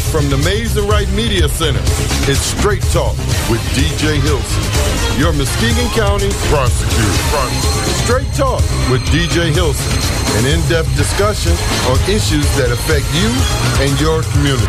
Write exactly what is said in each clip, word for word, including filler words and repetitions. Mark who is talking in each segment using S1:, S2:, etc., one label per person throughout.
S1: from the Maze and Wright Media Center, it's Straight Talk with D J Hilson, your Muskegon County prosecutor. Straight Talk with D J Hilson, an in-depth discussion on issues that affect you and your community.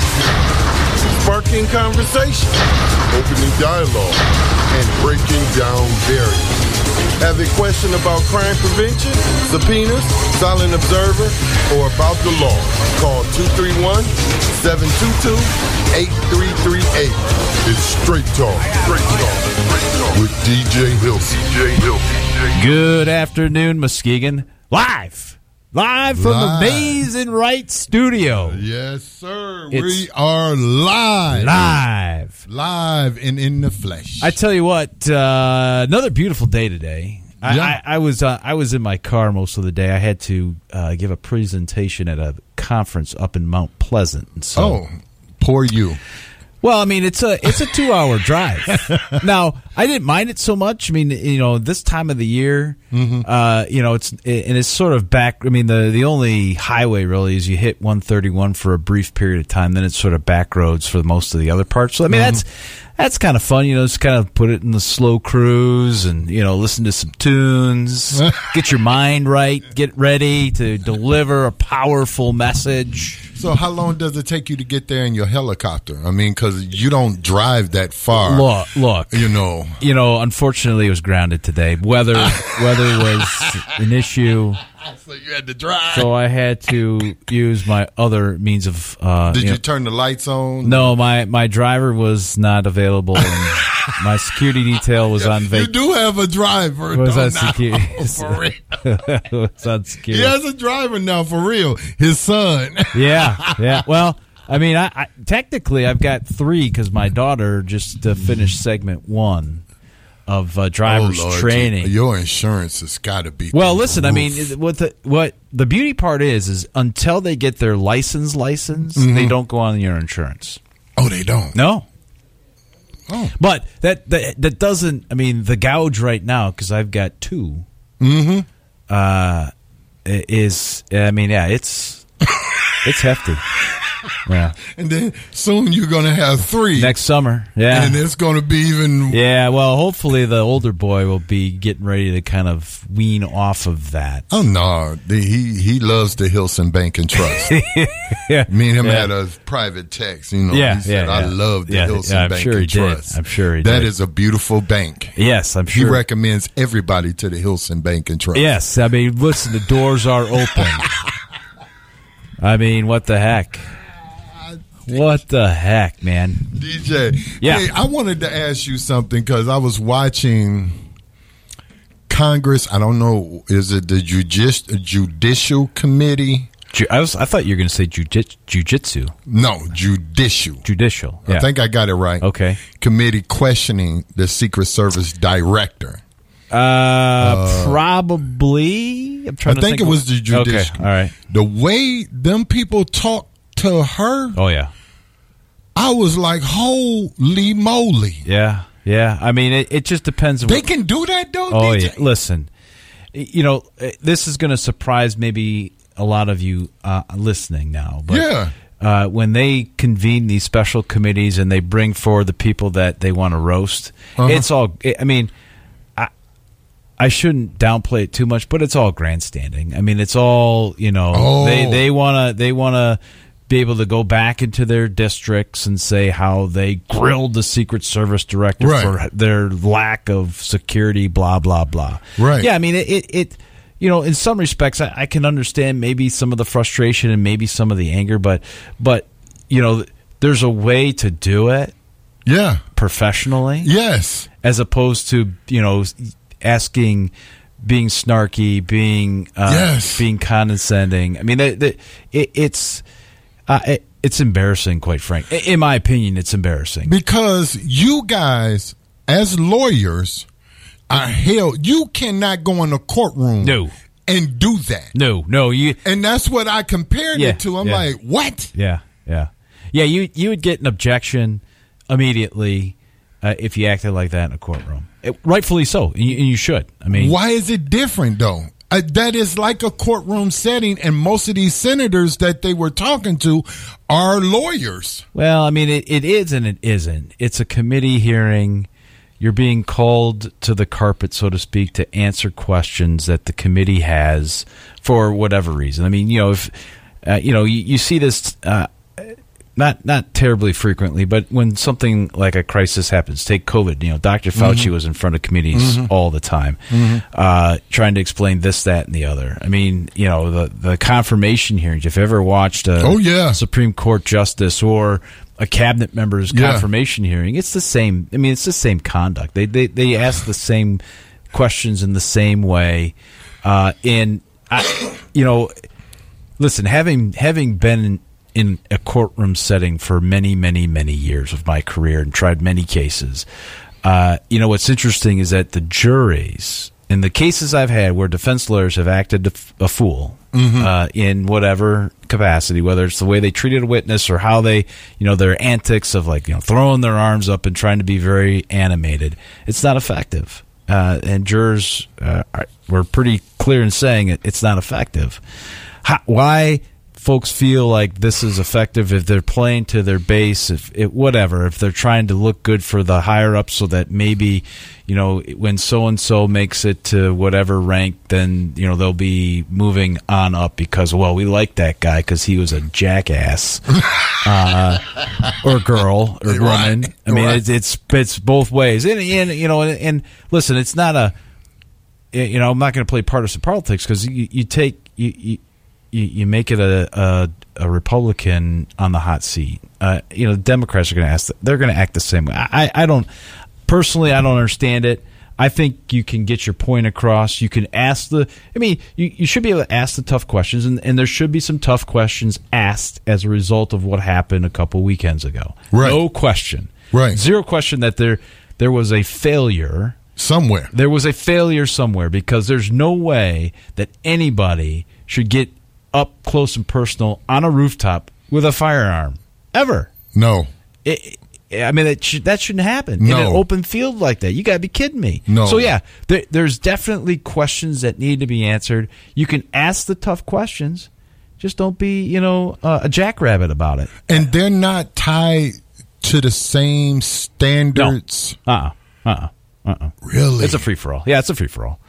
S1: Sparking conversation, opening dialogue, and breaking down barriers. Have a question about crime prevention, subpoenas, silent observer, or about the law? Call two three one, seven two two, eight three three eight. It's Straight Talk, Straight Talk, Straight Talk with D J Hilson. D J Hilson.
S2: Good afternoon, Muskegon. Live. Live from
S3: live.
S2: the Maze and Wright studio.
S3: Yes, sir.
S2: It's
S3: we are live.
S2: Live.
S3: Live and in the flesh.
S2: I tell you what, uh, another beautiful day today. I,
S3: Yeah.
S2: I, I was uh, I was in my car most of the day. I had to uh, give a presentation at a conference up in Mount Pleasant. And so,
S3: oh, poor you.
S2: well, I mean, it's a it's a two hour drive. Now, I didn't mind it so much. I mean, you know, this time of the year,
S3: Mm-hmm.
S2: uh, you know, it's and it's sort of back. I mean, the the only highway really is you hit one thirty-one for a brief period of time, then it's sort of back roads for most of the other parts. So, I mean,
S3: Mm-hmm.
S2: that's that's kind of fun. You know, just kind of put it in the slow cruise and you know, listen to some tunes, get your mind right, get ready to deliver a powerful message.
S3: So how long does it take you to get there in your helicopter? I mean, because you don't drive that far.
S2: Look, look.
S3: You know.
S2: You know, unfortunately, it was grounded today. Weather, weather was an issue,
S3: So you had to drive.
S2: so I had to use my other means of. Uh,
S3: Did
S2: you
S3: you
S2: know-
S3: turn the lights on?
S2: No, my, my driver was not available, and my security detail was on
S3: You
S2: vacation.
S3: do have a driver.
S2: Was
S3: though,
S2: on
S3: now,
S2: security.
S3: for real.
S2: was on
S3: He
S2: security.
S3: has a driver now, for real. His son.
S2: Yeah, yeah. Well, I mean, I, I technically I've got three because my daughter just uh, finished segment one of uh, driver's
S3: Oh, Lord,
S2: training.
S3: Your insurance has got to be.
S2: Well,
S3: through the
S2: listen. I mean,
S3: roof.
S2: what the what the beauty part is is until they get their license, license, they don't go on your insurance.
S3: Oh, they don't.
S2: No,
S3: Oh.
S2: but that that, that doesn't. I mean, the gouge right now because I've got two.
S3: Mm-hmm.
S2: Uh, is I mean, yeah, it's it's hefty. Yeah,
S3: And then soon you're going to have three.
S2: next summer. Yeah,
S3: And it's going to be even.
S2: yeah. Well, hopefully the older boy will be getting ready to kind of wean off of that.
S3: Oh, no. The- He he loves the Hilson Bank and Trust.
S2: Yeah,
S3: Me and him
S2: yeah.
S3: had a private text. You know,
S2: Yeah,
S3: he said,
S2: yeah,
S3: I
S2: yeah.
S3: love the
S2: Yeah,
S3: Hilson
S2: yeah, I'm
S3: Bank
S2: sure
S3: and
S2: he did.
S3: Trust.
S2: I'm sure he
S3: That
S2: did.
S3: is a beautiful bank.
S2: Yes, I'm
S3: He
S2: sure.
S3: recommends everybody to the Hilson Bank and Trust.
S2: Yes, I mean, listen, the doors are open. I mean, what the heck? What the heck, man?
S3: D J,
S2: Yeah.
S3: hey, I wanted to ask you something because I was watching Congress. I don't know, is it the Judici- Judicial Committee?
S2: Ju- I was, I thought you were going to say jiu- jujitsu,
S3: No, Judicial.
S2: judicial.
S3: I
S2: Yeah.
S3: think I got it right.
S2: Okay.
S3: Committee questioning the Secret Service director.
S2: Uh, probably. I'm
S3: I
S2: trying to
S3: think
S2: think.
S3: it was the
S2: Okay,
S3: Judicial.
S2: all right.
S3: The way them people talk to her,
S2: Oh yeah,
S3: I was like, holy moly.
S2: yeah, yeah. I mean, it, it just depends. on
S3: They
S2: what-
S3: can do that, though?
S2: Oh
S3: D J?
S2: yeah. Listen, you know, uh, this is going to surprise maybe a lot of you uh, listening now. But,
S3: Yeah.
S2: Uh, when they convene these special committees and they bring forward the people that they want to roast,
S3: Uh-huh.
S2: it's all. I mean, I I shouldn't downplay it too much, but it's all grandstanding. I mean, it's all you know.
S3: Oh.
S2: They they want to they want to be able to go back into their districts and say how they grilled the Secret Service director
S3: Right.
S2: for their lack of security, blah blah blah.
S3: Right.
S2: Yeah, I mean it. it, it you know, in some respects, I, I can understand maybe some of the frustration and maybe some of the anger, but but you know, there's a way to do it
S3: Yeah.
S2: professionally,
S3: Yes.
S2: as opposed to you know asking. Being snarky, being uh,
S3: Yes.
S2: being condescending. I mean, the, the, it, it's uh, it, it's embarrassing, quite frank. I- In my opinion, it's embarrassing.
S3: Because you guys, as lawyers, are held. You cannot go in a courtroom
S2: No.
S3: and do that.
S2: No, no, you.
S3: And that's what I compared
S2: Yeah,
S3: it to. I'm
S2: yeah.
S3: like, what?
S2: Yeah, yeah, yeah. You you would get an objection immediately uh, if you acted like that in a courtroom. It, rightfully so, and you, and you should. I mean,
S3: Why is it different, though? Uh, that is like a courtroom setting, and most of these senators that they were talking to are lawyers.
S2: Well, I mean, it, it is and it isn't. It's a committee hearing. You're being called to the carpet, so to speak, to answer questions that the committee has for whatever reason. I mean, you know, if uh, you know, you, you see this uh, not not terribly frequently, but when something like a crisis happens, take COVID. You know, Doctor Fauci mm-hmm. was in front of committees mm-hmm. all the time, mm-hmm. uh, trying to explain this, that, and the other. I mean, you know, the the confirmation hearings. If you've ever watched a
S3: oh, yeah.
S2: Supreme Court justice or a cabinet member's
S3: yeah.
S2: confirmation hearing, it's the same. I mean, it's the same conduct. They they they ask the same questions in the same way, uh, and I, you know, listen, having having been in, in a courtroom setting for many, many, many years of my career and tried many cases, uh, you know, what's interesting is that the juries, in the cases I've had where defense lawyers have acted a fool mm-hmm. uh, in whatever capacity, whether it's the way they treated a witness or how they, you know, their antics of like, you know, throwing their arms up and trying to be very animated, it's not effective. Uh, and jurors uh, are, were pretty clear in saying it, it's not effective. How, why folks feel like this is effective if they're playing to their base, if it, whatever, if they're trying to look good for the higher up so that maybe, you know, when so-and-so makes it to whatever rank, then, you know, they'll be moving on up because, well, we like that guy because he was a jackass uh, or girl or
S3: right.
S2: woman. I mean,
S3: right.
S2: it's, it's it's both ways. And, and you know, and, and listen, it's not a, you know, I'm not going to play partisan politics because you, you take, you, you You, you make it a, a a Republican on the hot seat. Uh, you know, Democrats are going to ask. They're going to act the same way. I, I don't personally. I don't understand it. I think you can get your point across. You can ask the. I mean, you, you should be able to ask the tough questions, and, and there should be some tough questions asked as a result of what happened a couple weekends ago.
S3: Right.
S2: No question.
S3: Right.
S2: Zero question that there there was a failure
S3: somewhere.
S2: There was a failure somewhere because there's no way that anybody should get up close and personal on a rooftop with a firearm ever.
S3: No.
S2: It, I mean, that, should, that shouldn't happen
S3: no.
S2: in an open field like that. You got to be kidding me.
S3: No.
S2: So, yeah, there, there's definitely questions that need to be answered. You can ask the tough questions. Just don't be, you know, uh, a jackrabbit about it.
S3: And they're not tied to the same standards?
S2: No. Uh-uh. Uh-uh. Uh-uh.
S3: Really?
S2: It's a free-for-all. Yeah, it's a free-for-all.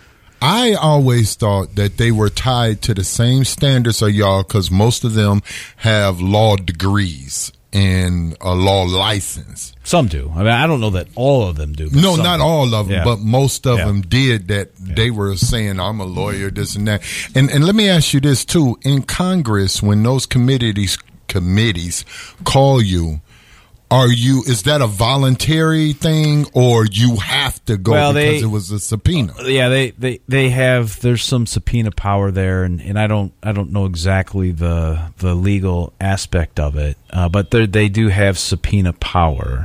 S3: I always thought that they were tied to the same standards of y'all because most of them have law degrees and a law license.
S2: Some do. I mean, I don't know that all of them do. But
S3: no,
S2: some
S3: not
S2: do.
S3: all of them,
S2: yeah.
S3: but most of
S2: yeah.
S3: them did that. Yeah. They were saying, I'm a lawyer, this and that. And and let me ask you this, too. In Congress, when those committees committees call you, Are you? Is that a voluntary thing, or you have to go
S2: well,
S3: because
S2: they,
S3: it was a subpoena?
S2: Yeah, they, they, they have. There's some subpoena power there, and, and I don't I don't know exactly the the legal aspect of it, uh, but they do have subpoena power,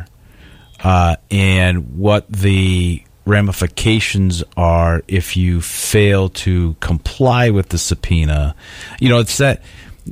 S2: uh, and what the ramifications are if you fail to comply with the subpoena. You know, it's that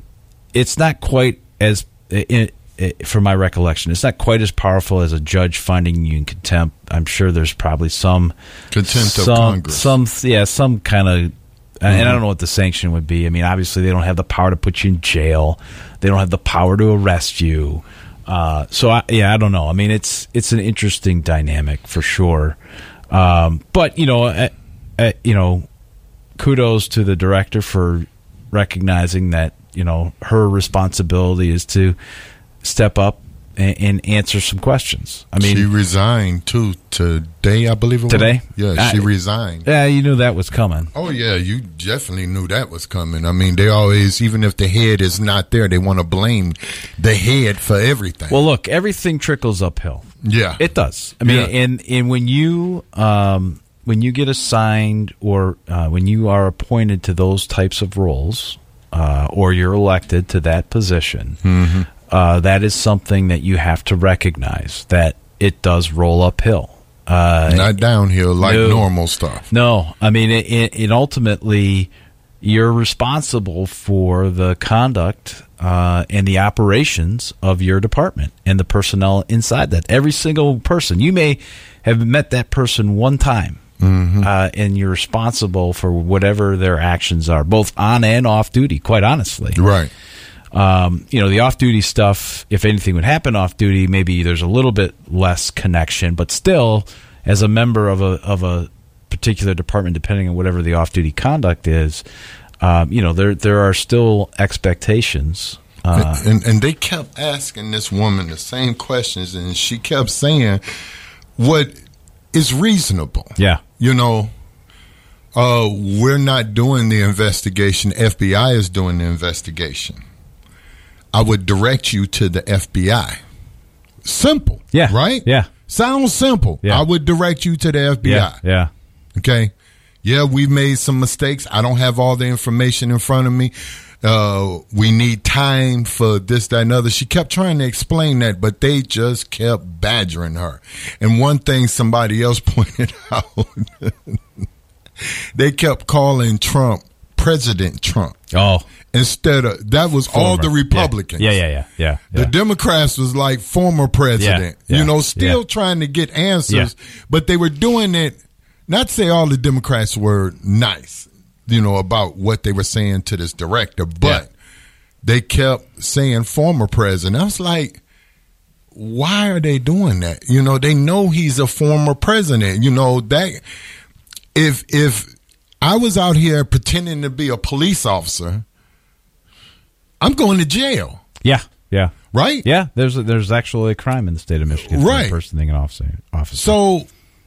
S2: it's not quite as. It, It, from my recollection, it's not quite as powerful as a judge finding you in contempt. I'm sure there's probably some
S3: contempt
S2: some,
S3: of Congress,
S2: some yeah, some kind of, mm-hmm. and I don't know what the sanction would be. I mean, obviously they don't have the power to put you in jail. They don't have the power to arrest you. Uh, so I, yeah, I don't know. I mean, it's it's an interesting dynamic for sure. Um, but you know, uh, uh, you know, kudos to the director for recognizing that you know her responsibility is to step up and, and answer some questions. I mean,
S3: she resigned too today, I believe it
S2: today?
S3: was. Today? Yeah, she I, resigned.
S2: Yeah, you knew that was coming.
S3: Oh, yeah, you definitely knew that was coming. I mean, they always, even if the head is not there, they want to blame the head for everything.
S2: Well, look, everything trickles uphill.
S3: Yeah.
S2: It does. I mean, yeah. and, and when you um, when you get assigned or uh, when you are appointed to those types of roles uh, or you're elected to that position,
S3: mm-hmm.
S2: Uh, that is something that you have to recognize, that it does roll uphill. Uh,
S3: Not downhill like
S2: no,
S3: normal stuff.
S2: No. I mean, it, it, it ultimately, you're responsible for the conduct uh, and the operations of your department and the personnel inside that. Every single person. You may have met that person one time mm-hmm. uh, and you're responsible for whatever their actions are, both on and off duty. Quite honestly,
S3: right.
S2: Um, you know, the off-duty stuff, if anything would happen off-duty, maybe there's a little bit less connection. But still, as a member of a of a particular department, depending on whatever the off-duty conduct is, um, you know, there there are still expectations. Uh,
S3: and, and they kept asking this woman the same questions, and she kept saying what is reasonable.
S2: Yeah.
S3: You know, uh, we're not doing the investigation. F B I is doing the investigation. I would direct you to the F B I. Simple.
S2: Yeah.
S3: Right?
S2: Yeah.
S3: Sounds simple.
S2: Yeah.
S3: I would direct you to the F B I.
S2: Yeah. Yeah.
S3: Okay. Yeah, we've made some mistakes. I don't have all the information in front of me. Uh, we need time for this, that, and other. She kept trying to explain that, but they just kept badgering her. And one thing somebody else pointed out, they kept calling Trump President Trump.
S2: Oh.
S3: Instead of, that was
S2: Former.
S3: all the Republicans.
S2: Yeah, yeah, yeah, yeah. yeah.
S3: The Democrats was like former president,
S2: Yeah, yeah,
S3: you know, still
S2: yeah.
S3: trying to get answers,
S2: Yeah.
S3: but they were doing it, not to say all the Democrats were nice, you know, about what they were saying to this director, but
S2: Yeah.
S3: they kept saying former president. I was like, why are they doing that? You know, they know he's a former president. You know, that if if I was out here pretending to be a police officer, I'm going to jail.
S2: Yeah, yeah.
S3: Right?
S2: Yeah, there's a, there's actually a crime in the state of Michigan for
S3: Right.
S2: impersonating an officer. officer.
S3: So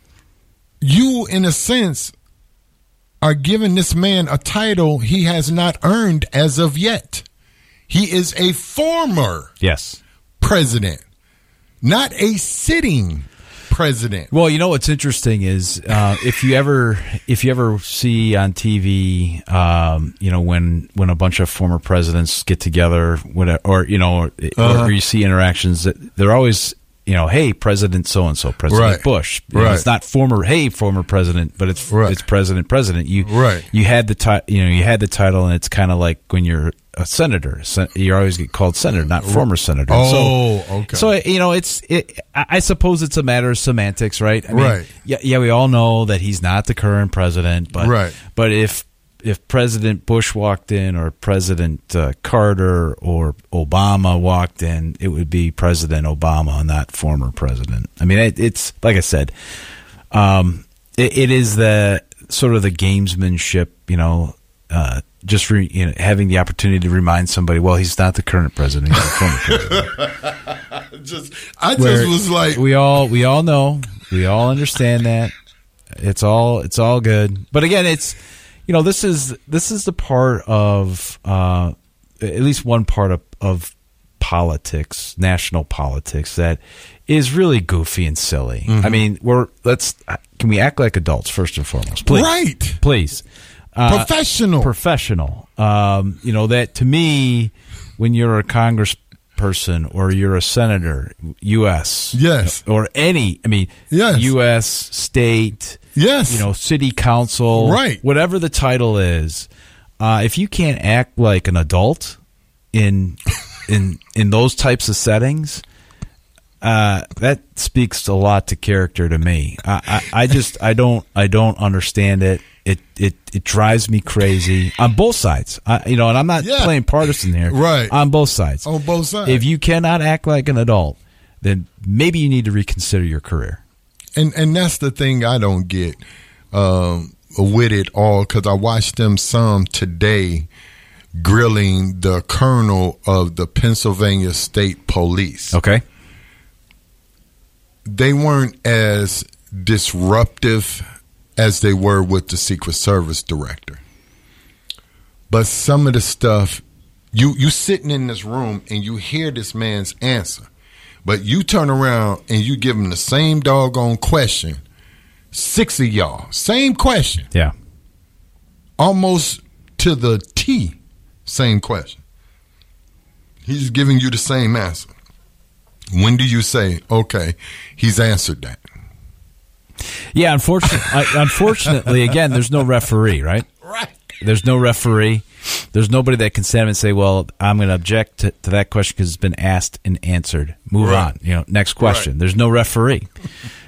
S3: you, in a sense, are giving this man a title he has not earned as of yet. He is a former
S2: yes.
S3: president, not a sitting president.
S2: Well, you know what's interesting is uh, if you ever if you ever see on T V, um, you know, when when a bunch of former presidents get together, whatever, or you know, or,
S3: Uh-huh.
S2: or you see interactions that they're always, you know, hey, President so and so, President
S3: Right.
S2: Bush. You know,
S3: Right.
S2: it's not former, hey, former president, but it's
S3: Right.
S2: it's President, President. You
S3: Right.
S2: you had the ti- you know you had the title, and it's kind of like when you're a senator. Sen- you always get called senator, not former senator.
S3: Oh,
S2: so,
S3: okay.
S2: So you know, it's it. I I suppose it's a matter of semantics, right? I mean,
S3: Right.
S2: Yeah, yeah. We all know that he's not the current president, but
S3: Right.
S2: but if if President Bush walked in, or President uh, Carter or Obama walked in, it would be President Obama, not former president. I mean, it, it's like I said, um, it, it is the sort of the gamesmanship, you know. Uh, just re, you know, having the opportunity to remind somebody, well, he's not the current president; he's the former president.
S3: just, I just
S2: Where
S3: was like,
S2: we all we all know, we all understand that it's all it's all good. But again, it's you know this is this is the part of uh, at least one part of, of politics, national politics, that is really goofy and silly.
S3: Mm-hmm.
S2: I mean, we're let's can we act like adults first and foremost, please,
S3: right,
S2: please. Uh,
S3: professional,
S2: professional. Um, you know that to me, when you're a congressperson or you're a senator, U S
S3: Yes.
S2: or any, I mean,
S3: Yes.
S2: U S state,
S3: yes,
S2: you know, city council,
S3: Right.
S2: whatever the title is. Uh, if you can't act like an adult in in in those types of settings, uh, that speaks a lot to character to me. I, I, I just I don't I don't understand it. It it it drives me crazy on both sides. I, you know, and I'm not
S3: Yeah.
S2: playing partisan here.
S3: Right.
S2: On both sides.
S3: on both sides.
S2: If you cannot act like an adult, then maybe you need to reconsider your career.
S3: And and that's the thing I don't get um, with it all, because I watched them some today grilling the colonel of the Pennsylvania State Police.
S2: Okay.
S3: They weren't as disruptive as they were with the Secret Service director. But some of the stuff, you you sitting in this room and you hear this man's answer, but you turn around and you give him the same doggone question. Six of y'all, same question,
S2: Yeah.
S3: almost to the T, same question. He's giving you the same answer. When do you say, okay, he's answered that?
S2: Yeah, unfortunately, unfortunately, again, there's no referee, right?
S3: Right.
S2: There's no referee. There's nobody that can stand up and say, "Well, I'm going to object to, to that question because it's been asked and answered. Move
S3: Right.
S2: on. You know, next question."
S3: Right.
S2: There's no referee,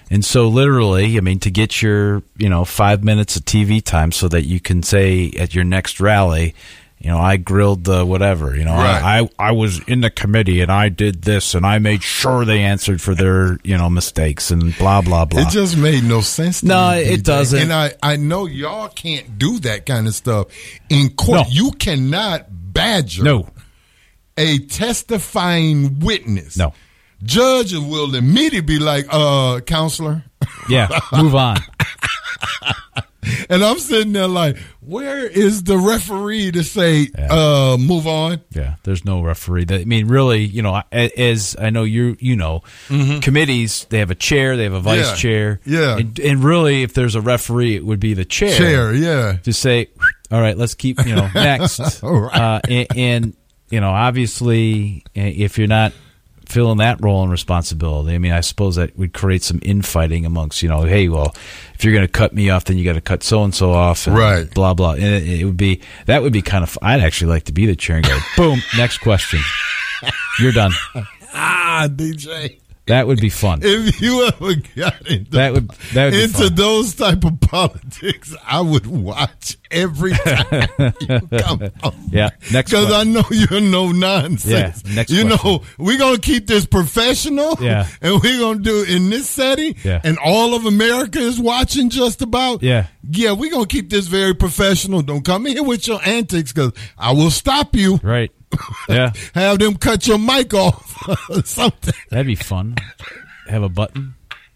S2: And so literally, I mean, to get your, you know, five minutes of T V time so that you can say at your next rally, you know, I grilled the whatever, you know,
S3: Right.
S2: I, I I was in the committee and I did this and I made sure they answered for their, you know, mistakes and blah, blah, blah.
S3: It just made no sense to
S2: No,
S3: me,
S2: it
S3: D J.
S2: doesn't.
S3: And I, I know y'all can't do that kind of stuff in court.
S2: No.
S3: You cannot badger
S2: No.
S3: a testifying witness.
S2: No.
S3: Judge will immediately be like, uh, counselor.
S2: Yeah, move on.
S3: And I'm sitting there like, where is the referee to say,
S2: Yeah.
S3: uh, move on?
S2: Yeah, there's no referee. That, I mean, really, you know, a- as I know you, you know, committees, they have a chair, they have a vice
S3: Mm-hmm. Yeah,
S2: chair.
S3: yeah.
S2: And, and really, if there's a referee, it would be the chair.
S3: Chair, yeah.
S2: To say, all right, let's keep, you know, next.
S3: All right.
S2: uh, and, and, you know, obviously, if you're not filling that role and responsibility, I mean, I suppose that would create some infighting amongst, you know, hey, well, if you're going to cut me off, then you got to cut so-and-so off. And
S3: Right.
S2: Blah, blah. And it, it would be, that would be kind of, I'd actually like to be the chair and go, boom, next question. You're done.
S3: Ah, D J.
S2: That would be fun.
S3: If you ever got into,
S2: That would, that would be
S3: into
S2: fun.
S3: those type of politics, I would watch every time you come on.
S2: Yeah, next
S3: Because I
S2: question.
S3: know you're no nonsense.
S2: Yeah, next
S3: you know,
S2: question.
S3: we're going to keep this professional.
S2: Yeah.
S3: And we're going to do it in this setting.
S2: Yeah.
S3: And all of America is watching just about.
S2: Yeah.
S3: Yeah, we're going to keep this very professional. Don't come in here with your antics because I will stop you.
S2: Right. Yeah,
S3: Have them cut your mic off or something.
S2: that'd be fun. Have a button.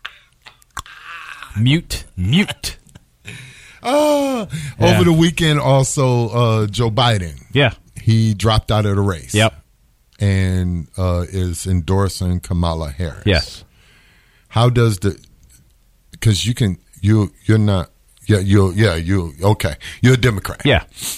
S2: Mute. Mute.
S3: Uh,
S2: Yeah.
S3: Over the weekend, also, uh, Joe Biden,
S2: Yeah.
S3: he dropped out of the race.
S2: Yep.
S3: And uh, is endorsing Kamala Harris.
S2: Yes.
S3: How does the, because you can, you, you're not, yeah, you're, yeah, you, okay. You're a Democrat.
S2: Yeah.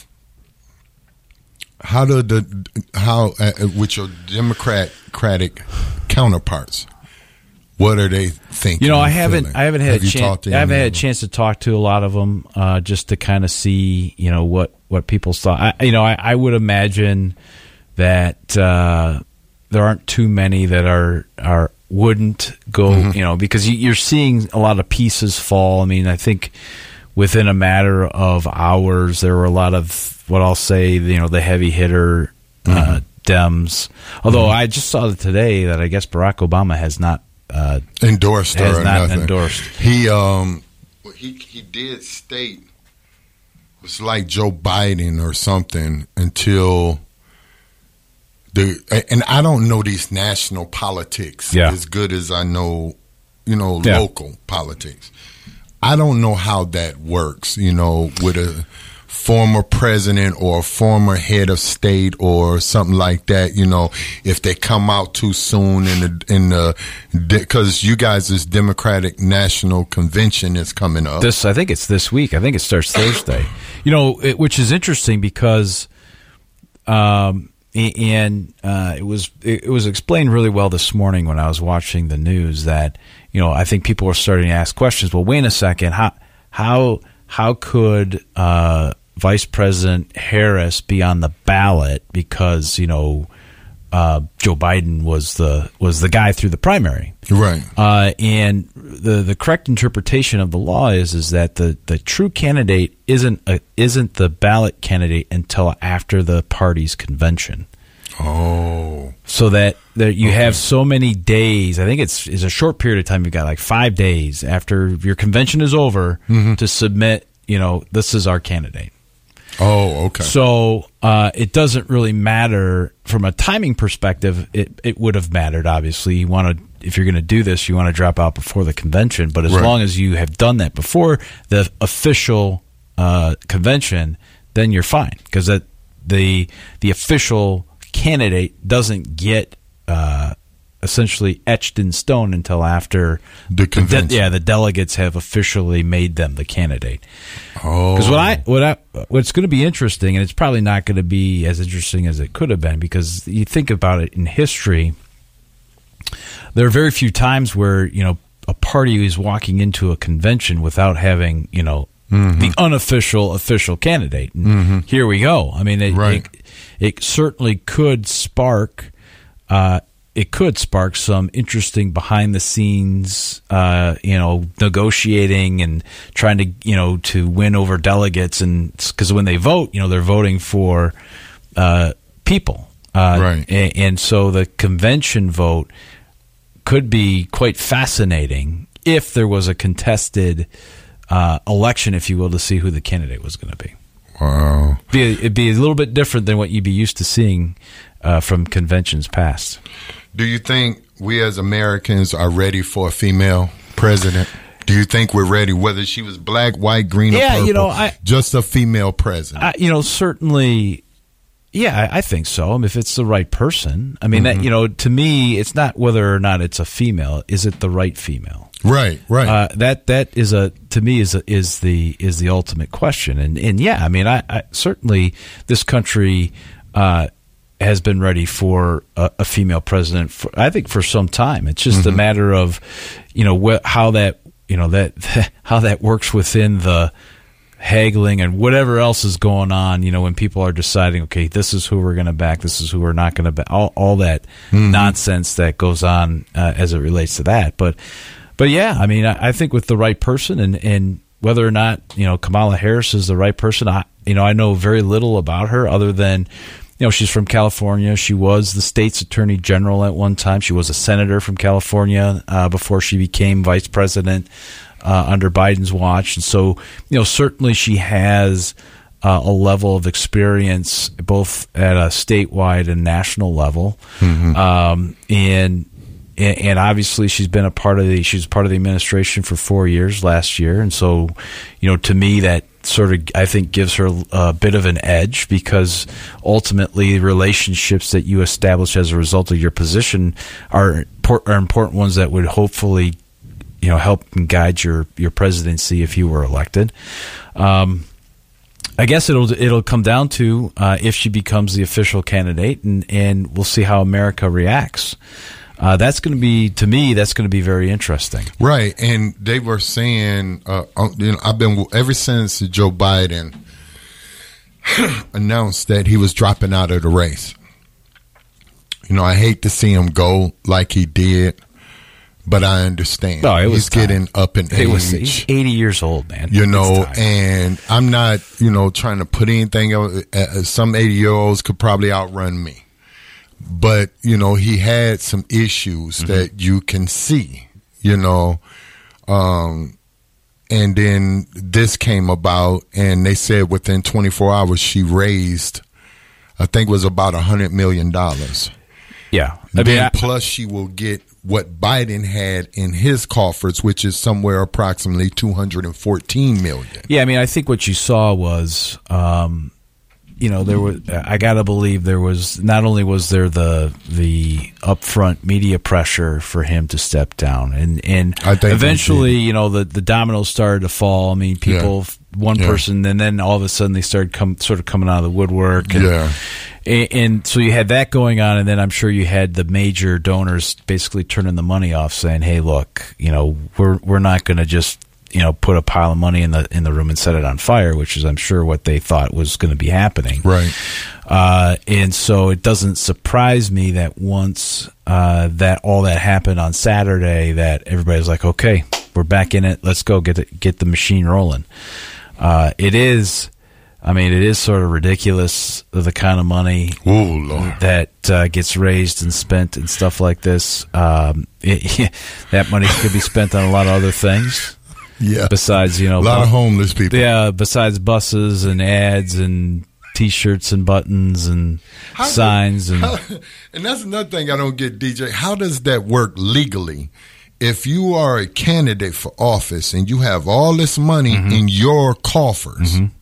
S3: How do the, how, uh, with your Democratic counterparts, what are they thinking?
S2: You know, I
S3: and
S2: haven't,
S3: feeling?
S2: I haven't had
S3: Have
S2: a
S3: you
S2: chance.
S3: talked to
S2: I haven't
S3: any
S2: had a
S3: of them?
S2: chance to talk to a lot of them, uh, just to kind of see, you know, what what people's thought. I, you know, I, I would imagine that uh, there aren't too many that are are wouldn't go,
S3: Mm-hmm.
S2: you know, because you, you're seeing a lot of pieces fall. I mean, I think within a matter of hours, there were a lot of what I'll say, you know, the heavy hitter uh, Dems. Although
S3: Mm-hmm.
S2: I just saw today that I guess Barack Obama has not. Uh,
S3: endorsed
S2: has
S3: her or
S2: not
S3: nothing.
S2: endorsed.
S3: He um he he did state it was like Joe Biden or something until the and I don't know these national politics
S2: Yeah.
S3: as good as I know, you know,
S2: Yeah.
S3: local politics. I don't know how that works, you know, with a former president or a former head of state or something like that, you know, if they come out too soon in the in the because you guys' Democratic National Convention is coming up.
S2: This, I think it's this week. I think it starts Thursday. You know, it, which is interesting because, um, and uh, it was it was explained really well this morning when I was watching the news that, you know, I think people were starting to ask questions. Well, wait a second, how how how could uh, Vice President Harris be on the ballot because, you know, uh, Joe Biden was the was the guy through the primary,
S3: Right.
S2: uh, and the the correct interpretation of the law is is that the, the true candidate isn't a, isn't the ballot candidate until after the party's convention.
S3: Oh.
S2: So that, that you
S3: Okay.
S2: have so many days. I think it's it's a short period of time. You've got like five days after your convention is over to submit. You know, this is our candidate.
S3: Oh, okay.
S2: So uh, it doesn't really matter from a timing perspective. It it would have mattered, obviously. You want to, if you're going to do this, you want to drop out before the convention. But as
S3: Right.
S2: long as you have done that before the official uh, convention, then you're fine because that the the official candidate doesn't get uh, essentially etched in stone until after
S3: The
S2: de-
S3: convention.
S2: yeah, the delegates have officially made them the candidate.
S3: Oh.
S2: Because what I what I what's going to be interesting, and it's probably not going to be as interesting as it could have been, because you think about it in history, there are very few times where, you know, a party is walking into a convention without having, you know,
S3: Mm-hmm.
S2: the unofficial official candidate. And here we go. I mean, it,
S3: Right.
S2: it, it certainly could spark uh, it could spark some interesting behind the scenes, uh, you know, negotiating and trying to, you know, to win over delegates. And because when they vote, you know, they're voting for uh, people. Uh,
S3: right.
S2: And, and so the convention vote could be quite fascinating if there was a contested uh, election, if you will, to see who the candidate was going to be.
S3: Wow.
S2: Be a, it'd be a little bit different than what you'd be used to seeing uh, from conventions past.
S3: Do you think we as Americans are ready for a female president? Do you think we're ready, whether she was black, white, green, or
S2: yeah,
S3: purple,
S2: you know, I,
S3: just a female president?
S2: I, you know, certainly, yeah, I, I think so. I mean, if it's the right person. I mean,
S3: Mm-hmm.
S2: that, you know, to me, it's not whether or not it's a female. Is it the right female?
S3: Right, right.
S2: Uh, that that is a to me is a, is the is the ultimate question, and and yeah, I mean, I, I certainly this country uh, has been ready for a, a female president. For, I think for some time. It's just mm-hmm. a matter of, you know, wh- how that you know that how that works within the haggling and whatever else is going on. You know, when people are deciding, okay, this is who we're going to back, this is who we're not going to back, all all that mm-hmm. nonsense that goes on uh, as it relates to that, but. But yeah, I mean, I, I think with the right person, and, and whether or not you know Kamala Harris is the right person, I you know I know very little about her other than you know she's from California. She was the state's attorney general at one time. She was a senator from California uh, before she became vice president uh, under Biden's watch, and so you know certainly she has uh, a level of experience both at a statewide and national level, mm-hmm. um, and. And obviously, she's been a part of the she's part of the administration for four years last year, and so, you know, to me, that sort of I think gives her a bit of an edge because ultimately, relationships that you establish as a result of your position are are important ones that would hopefully, you know, help and guide your your presidency if you were elected. Um, I guess it'll it'll come down to uh, if she becomes the official candidate, and, and we'll see how America reacts. Uh, that's going to be, to me, that's going to be very interesting.
S3: Right. And they were saying, uh, you know, I've been, ever since Joe Biden announced that he was dropping out of the race. You know, I hate to see him go like he did, but I understand.
S2: No, it was
S3: He's
S2: time.
S3: getting up in age.
S2: It was, he's eighty years old, man.
S3: You know, and I'm not, you know, trying to put anything else. Uh, some eighty-year-olds could probably outrun me. But, you know, he had some issues mm-hmm. that you can see, you know. Um, and then this came about, and they said within twenty-four hours she raised, I think it was about one hundred million dollars.
S2: Yeah.
S3: I
S2: mean,
S3: then
S2: I,
S3: plus she will get what Biden had in his coffers, which is somewhere approximately two hundred fourteen million dollars.
S2: Yeah, I mean, I think what you saw was... Um, You know, there was. I gotta believe there was. Not only was there the the upfront media pressure for him to step down, and and eventually, you know, the, the dominoes started to fall. I mean, people, yeah. one yeah. person, and then all of a sudden they started come sort of coming out of the woodwork. And,
S3: yeah.
S2: And, and so you had that going on, and then I'm sure you had the major donors basically turning the money off, saying, "Hey, look, you know, we're we're not going to just." you know, put a pile of money in the in the room and set it on fire, which is, I'm sure, what they thought was going to be happening.
S3: Right.
S2: Uh, and so it doesn't surprise me that once uh, that all that happened on Saturday, that everybody's like, okay, we're back in it. Let's go get the, get the machine rolling. Uh, it is, I mean, it is sort of ridiculous, the kind of money
S3: Ooh, Lord.
S2: that uh, gets raised and spent and stuff like this. Um, it, that money could be spent on a lot of other things.
S3: Yeah.
S2: Besides, you know,
S3: a lot bu- of homeless people.
S2: Yeah. Besides buses and ads and T-shirts and buttons and how signs
S3: does,
S2: and
S3: how, and that's another thing I don't get, D J. How does that work legally? If you are a candidate for office and you have all this money mm-hmm. in your coffers, mm-hmm.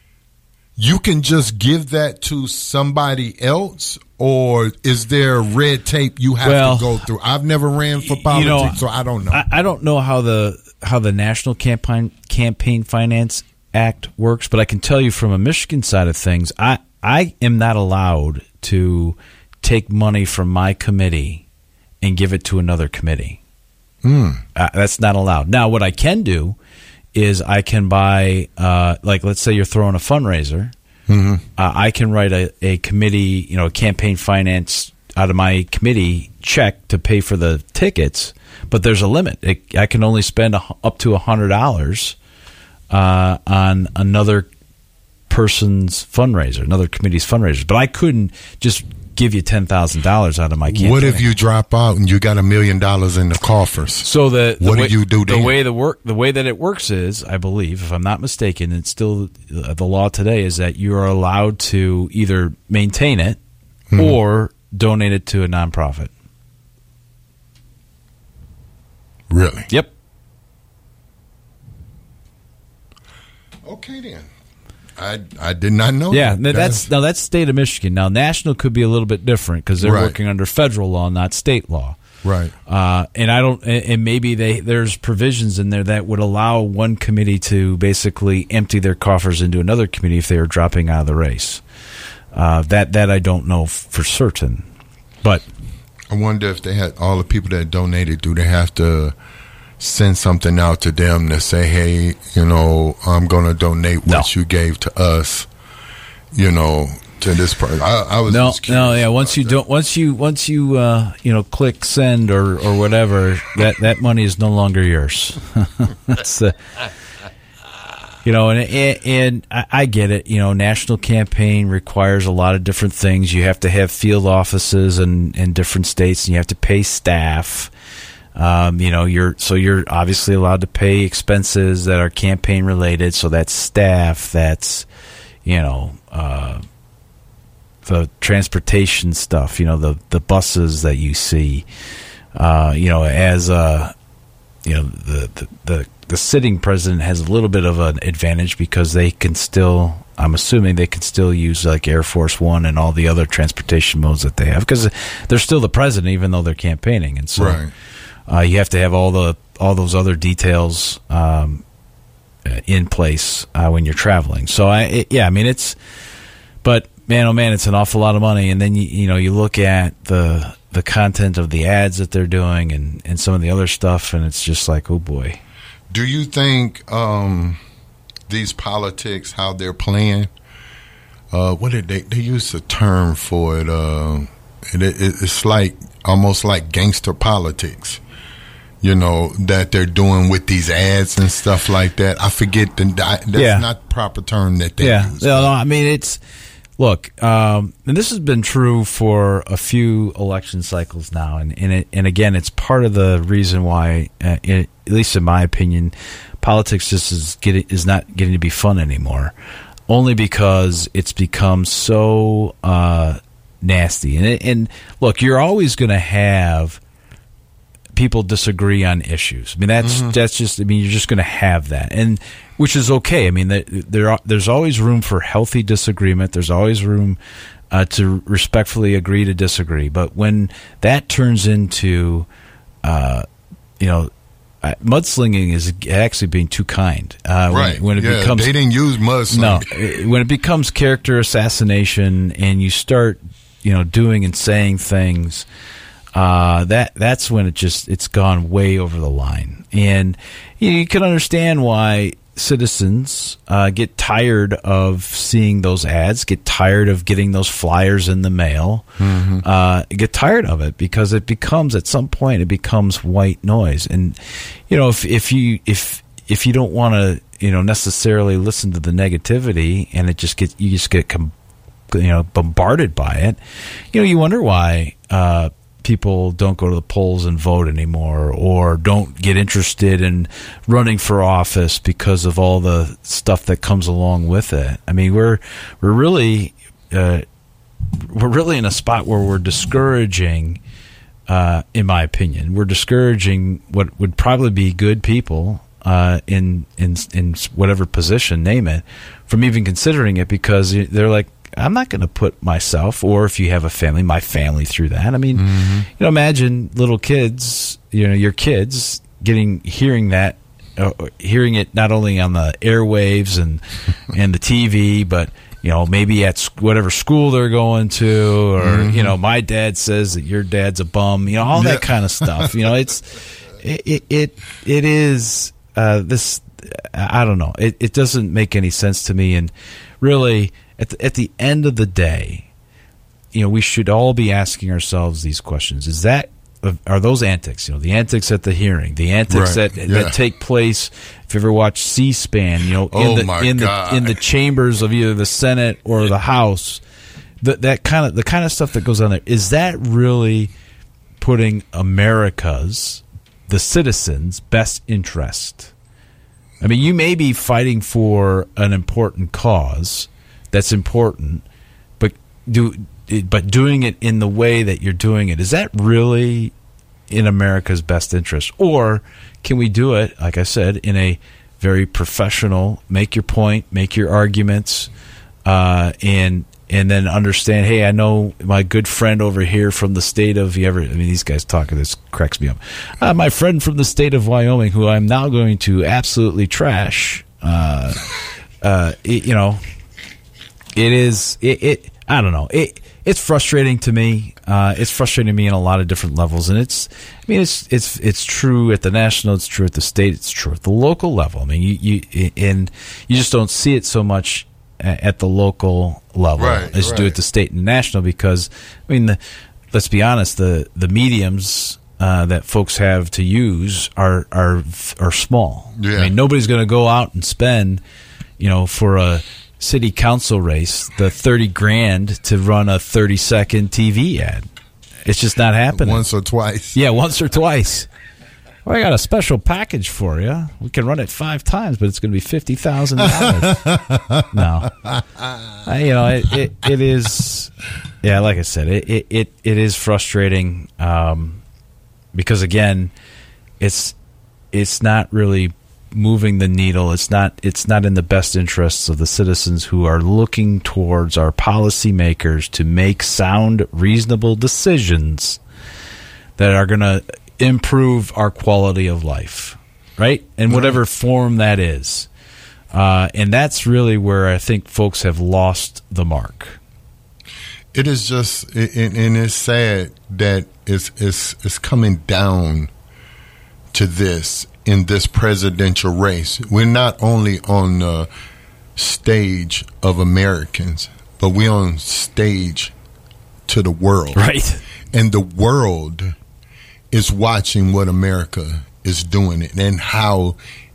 S3: you can just give that to somebody else, or is there red tape you have
S2: well,
S3: to go through? I've never ran for politics, you know, so I don't know.
S2: I, I don't know how the how the National Campaign Campaign Finance Act works, but I can tell you from a Michigan side of things, I I am not allowed to take money from my committee and give it to another committee.
S3: Mm.
S2: Uh, that's not allowed. Now, what I can do is I can buy, uh, like, let's say you're throwing a fundraiser. Mm-hmm. Uh, I can write a, a committee, you know, a campaign finance out of my committee check to pay for the tickets, but there's a limit. It, I can only spend a, up to one hundred dollars uh, on another person's fundraiser, another committee's fundraiser. But I couldn't just give you ten thousand dollars out of my campaign.
S3: What if you drop out and you got a million dollars in the coffers?
S2: So the, the
S3: what
S2: way,
S3: do you do then?
S2: The way the work, the way that it works is, I believe, if I'm not mistaken, it's still the law today is that you are allowed to either maintain it mm-hmm. or donate it to a nonprofit.
S3: Really?
S2: Yep.
S3: Okay then. I I did not know.
S2: Yeah,
S3: that.
S2: that's now that's state of Michigan. Now national could be a little bit different because they're
S3: right.
S2: working under federal law, not state law.
S3: Right.
S2: Uh, and I don't. And maybe they there's provisions in there that would allow one committee to basically empty their coffers into another committee if they are dropping out of the race. Uh, that that I don't know for certain, but
S3: I wonder if they had all the people that donated. Do they have to send something out to them to say, hey, you know, I'm going to donate what
S2: no.
S3: you gave to us, you know, to this person? I, I was
S2: no,
S3: just curious.
S2: no, yeah. Once you
S3: that.
S2: don't, once you, once you, uh, you know, click send or, or whatever, that, that money is no longer yours. That's uh, you know, and, and and I get it. You know, national campaign requires a lot of different things. You have to have field offices in, in different states, and you have to pay staff. Um, you know, you're so you're obviously allowed to pay expenses that are campaign related. So that's staff, that's you know, uh, the transportation stuff. You know, the the buses that you see. Uh, you know, as uh, you know, the, the the the sitting president has a little bit of an advantage because they can still. I'm assuming they can still use like Air Force One and all the other transportation modes that they have because they're still the president, even though they're campaigning, and so.
S3: Right.
S2: Uh, you have to have all the all those other details um, in place uh, when you're traveling. So I, it, yeah, I mean it's, but man, oh man, it's an awful lot of money. And then you you know you look at the the content of the ads that they're doing and, and some of the other stuff, and it's just like, oh boy.
S3: Do you think um, these politics, how they're playing? Uh, what did they they use a term for it? Uh, it, it it's like almost like gangster politics. You know, that they're doing with these ads and stuff like that. I forget the, that's
S2: yeah.
S3: not the proper term that they
S2: yeah.
S3: use.
S2: No, no, I mean, it's, look, um, and this has been true for a few election cycles now. And, and, it, and again, it's part of the reason why, uh, it, at least in my opinion, politics just is, getting, is not getting to be fun anymore. Only because it's become so uh, nasty. And, it, and look, you're always going to have people disagree on issues. I mean, that's mm-hmm. that's just. I mean, you're just going to have that, and which is okay. I mean, there are, there's always room for healthy disagreement. There's always room uh, to respectfully agree to disagree. But when that turns into, uh, you know, uh, mudslinging is actually being too kind. Uh,
S3: right.
S2: When, when it
S3: yeah,
S2: becomes
S3: they didn't use mudslinging.
S2: No, when it becomes character assassination, and you start, you know, doing and saying things. Uh, that that's when it just it's gone way over the line, and you know, you can understand why citizens uh, get tired of seeing those ads, get tired of getting those flyers in the mail, mm-hmm. uh, get tired of it because it becomes at some point it becomes white noise, and you know if if you if if you don't want to you know necessarily listen to the negativity and it just get you just get com- you know bombarded by it, you know you wonder why. Uh, people don't go to the polls and vote anymore or don't get interested in running for office because of all the stuff that comes along with it. I mean, we're we're really uh, we're really in a spot where we're discouraging, uh, in my opinion, we're discouraging what would probably be good people uh, in in in whatever position, name it, from even considering it because they're like, I'm not going to put myself, or if you have a family, my family through that. I mean, mm-hmm. you know, imagine little kids, you know, your kids getting, hearing that, uh, hearing it not only on the airwaves and, and the T V, but, you know, maybe at whatever school they're going to, or, mm-hmm. you know, my dad says that your dad's a bum, you know, all yeah. that kind of stuff. You know, it's, it, it, it, it is, uh, this, I don't know. It, it doesn't make any sense to me. And really, At the, at the end of the day, you know, we should all be asking ourselves these questions. Is that, are those antics, you know, the antics at the hearing, the antics
S3: right.
S2: that
S3: yeah.
S2: that take place, if you ever watch C-SPAN, you know, in
S3: oh
S2: the
S3: my
S2: in
S3: God.
S2: the in the chambers of either the Senate or the House, that that kind of the kind of stuff that goes on there, is that really putting America's, the citizens' best interest? I mean, you may be fighting for an important cause that's important, but do but doing it in the way that you're doing it, is that really in America's best interest? Or can we do it, like I said, in a very professional, make your point, make your arguments, uh, and and then understand, hey, I know my good friend over here from the state of, you ever, I mean, these guys talking, this cracks me up. Uh, my friend from the state of Wyoming, who I'm now going to absolutely trash, uh, uh, it, you know, it is, it, it I don't know, it it's frustrating to me. Uh, it's frustrating to me in a lot of different levels, and it's, I mean, it's it's it's true at the national, it's true at the state, it's true at the local level. I mean, you you and you just don't see it so much at the local level
S3: right,
S2: as you
S3: right.
S2: do at the state and national, because, I mean, the, let's be honest, the the mediums uh, that folks have to use are are are small.
S3: Yeah.
S2: I mean, nobody's going to go out and spend, you know, for a city council race, the thirty grand to run a thirty second T V ad. It's just not happening.
S3: Once or twice.
S2: Yeah, once or twice. Well, I got a special package for you. We can run it five times, but it's going to be fifty thousand dollars. No, I, you know, it, it it is. Yeah, like I said, it it it, it is frustrating um, because again, it's it's not really moving the needle. It's not it's not in the best interests of the citizens who are looking towards our policymakers to make sound, reasonable decisions that are going to improve our quality of life, right? In whatever form that is. Uh, and that's really where I think folks have lost the mark.
S3: It is just, and, and it's sad that it's, it's, it's coming down to this in this presidential race. We're not only on the stage of Americans, but we're on stage to the world.
S2: Right.
S3: And the world is watching what America is doing it and how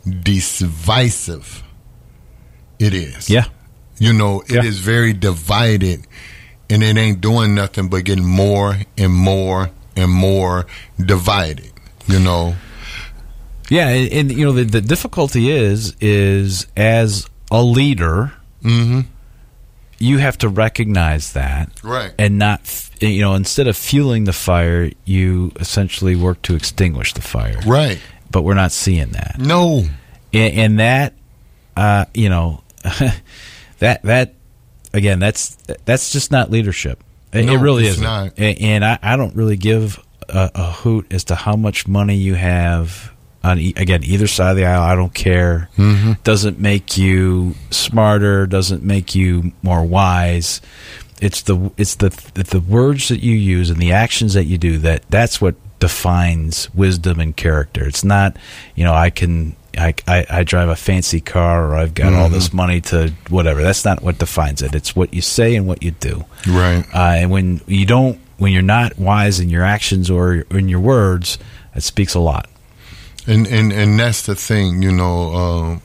S3: divisive it is.
S2: Yeah.
S3: You know, it
S2: Yeah.
S3: is very divided, and it ain't doing nothing but getting more and more and more divided, you know.
S2: Yeah, and, and you know, the, the difficulty is, is as a leader,
S3: Mm-hmm.
S2: you have to recognize that.
S3: Right.
S2: And not, f- you know, instead of fueling the fire, you essentially work to extinguish the fire.
S3: Right.
S2: But we're not seeing that.
S3: No.
S2: And, and that, uh, you know, that, that, again, that's, that's just not leadership. It,
S3: No,
S2: it really
S3: it's
S2: isn't.
S3: not.
S2: And, and I, I don't really give a, a hoot as to how much money you have on, e- again, either side of the aisle. I don't care.
S3: Mm-hmm.
S2: Doesn't make you smarter, doesn't make you more wise. It's the it's the the words that you use and the actions that you do that that's what defines wisdom and character. It's not, you know, I can I, I, I drive a fancy car or I've got
S3: Mm-hmm.
S2: all this money to whatever. That's not what defines it. It's what you say and what you do.
S3: Right.
S2: Uh, and when you don't, when you're not wise in your actions or in your words, it speaks a lot.
S3: And and and that's the thing, you know.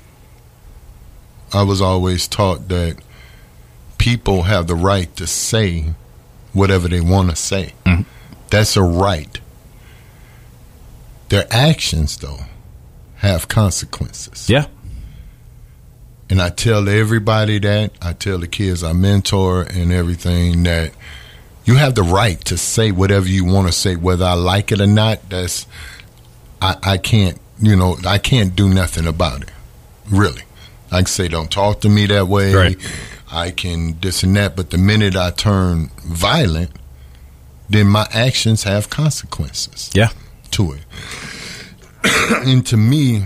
S3: Uh, I was always taught that people have the right to say whatever they want to say.
S2: Mm-hmm.
S3: That's a right. Their actions, though, have consequences.
S2: Yeah.
S3: And I tell everybody that. I tell the kids I mentor and everything that you have the right to say whatever you want to say, whether I like it or not. That's I, I can't, you know, I can't do nothing about it. Really. I can say, don't talk to me that way.
S2: Right.
S3: I can this and that. But the minute I turn violent, then my actions have consequences.
S2: Yeah.
S3: To it. And to me,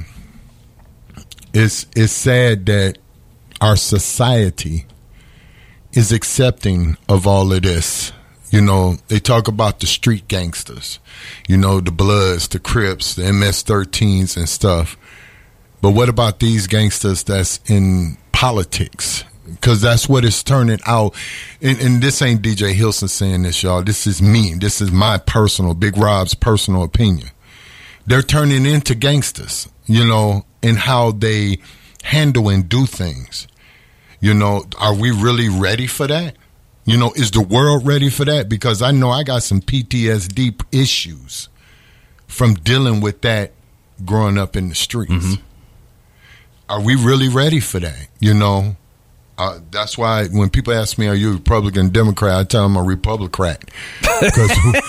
S3: it's it's sad that our society is accepting of all of this. You know, they talk about the street gangsters, you know, the Bloods, the Crips, the M S thirteens and stuff. But what about these gangsters that's in politics? because that's what it's turning out. And, and this ain't D J Hilson saying this, y'all. This is me. This is my personal, Big Rob's personal opinion. They're turning into gangsters, you know, in how they handle and do things. You know, are we really ready for that? You know, is the world ready for that? Because I know I got some P T S D issues from dealing with that growing up in the streets. Mm-hmm. Are we really ready for that? You know, uh, that's why when people ask me, are you a Republican, Democrat, I tell them I'm a Republican. Because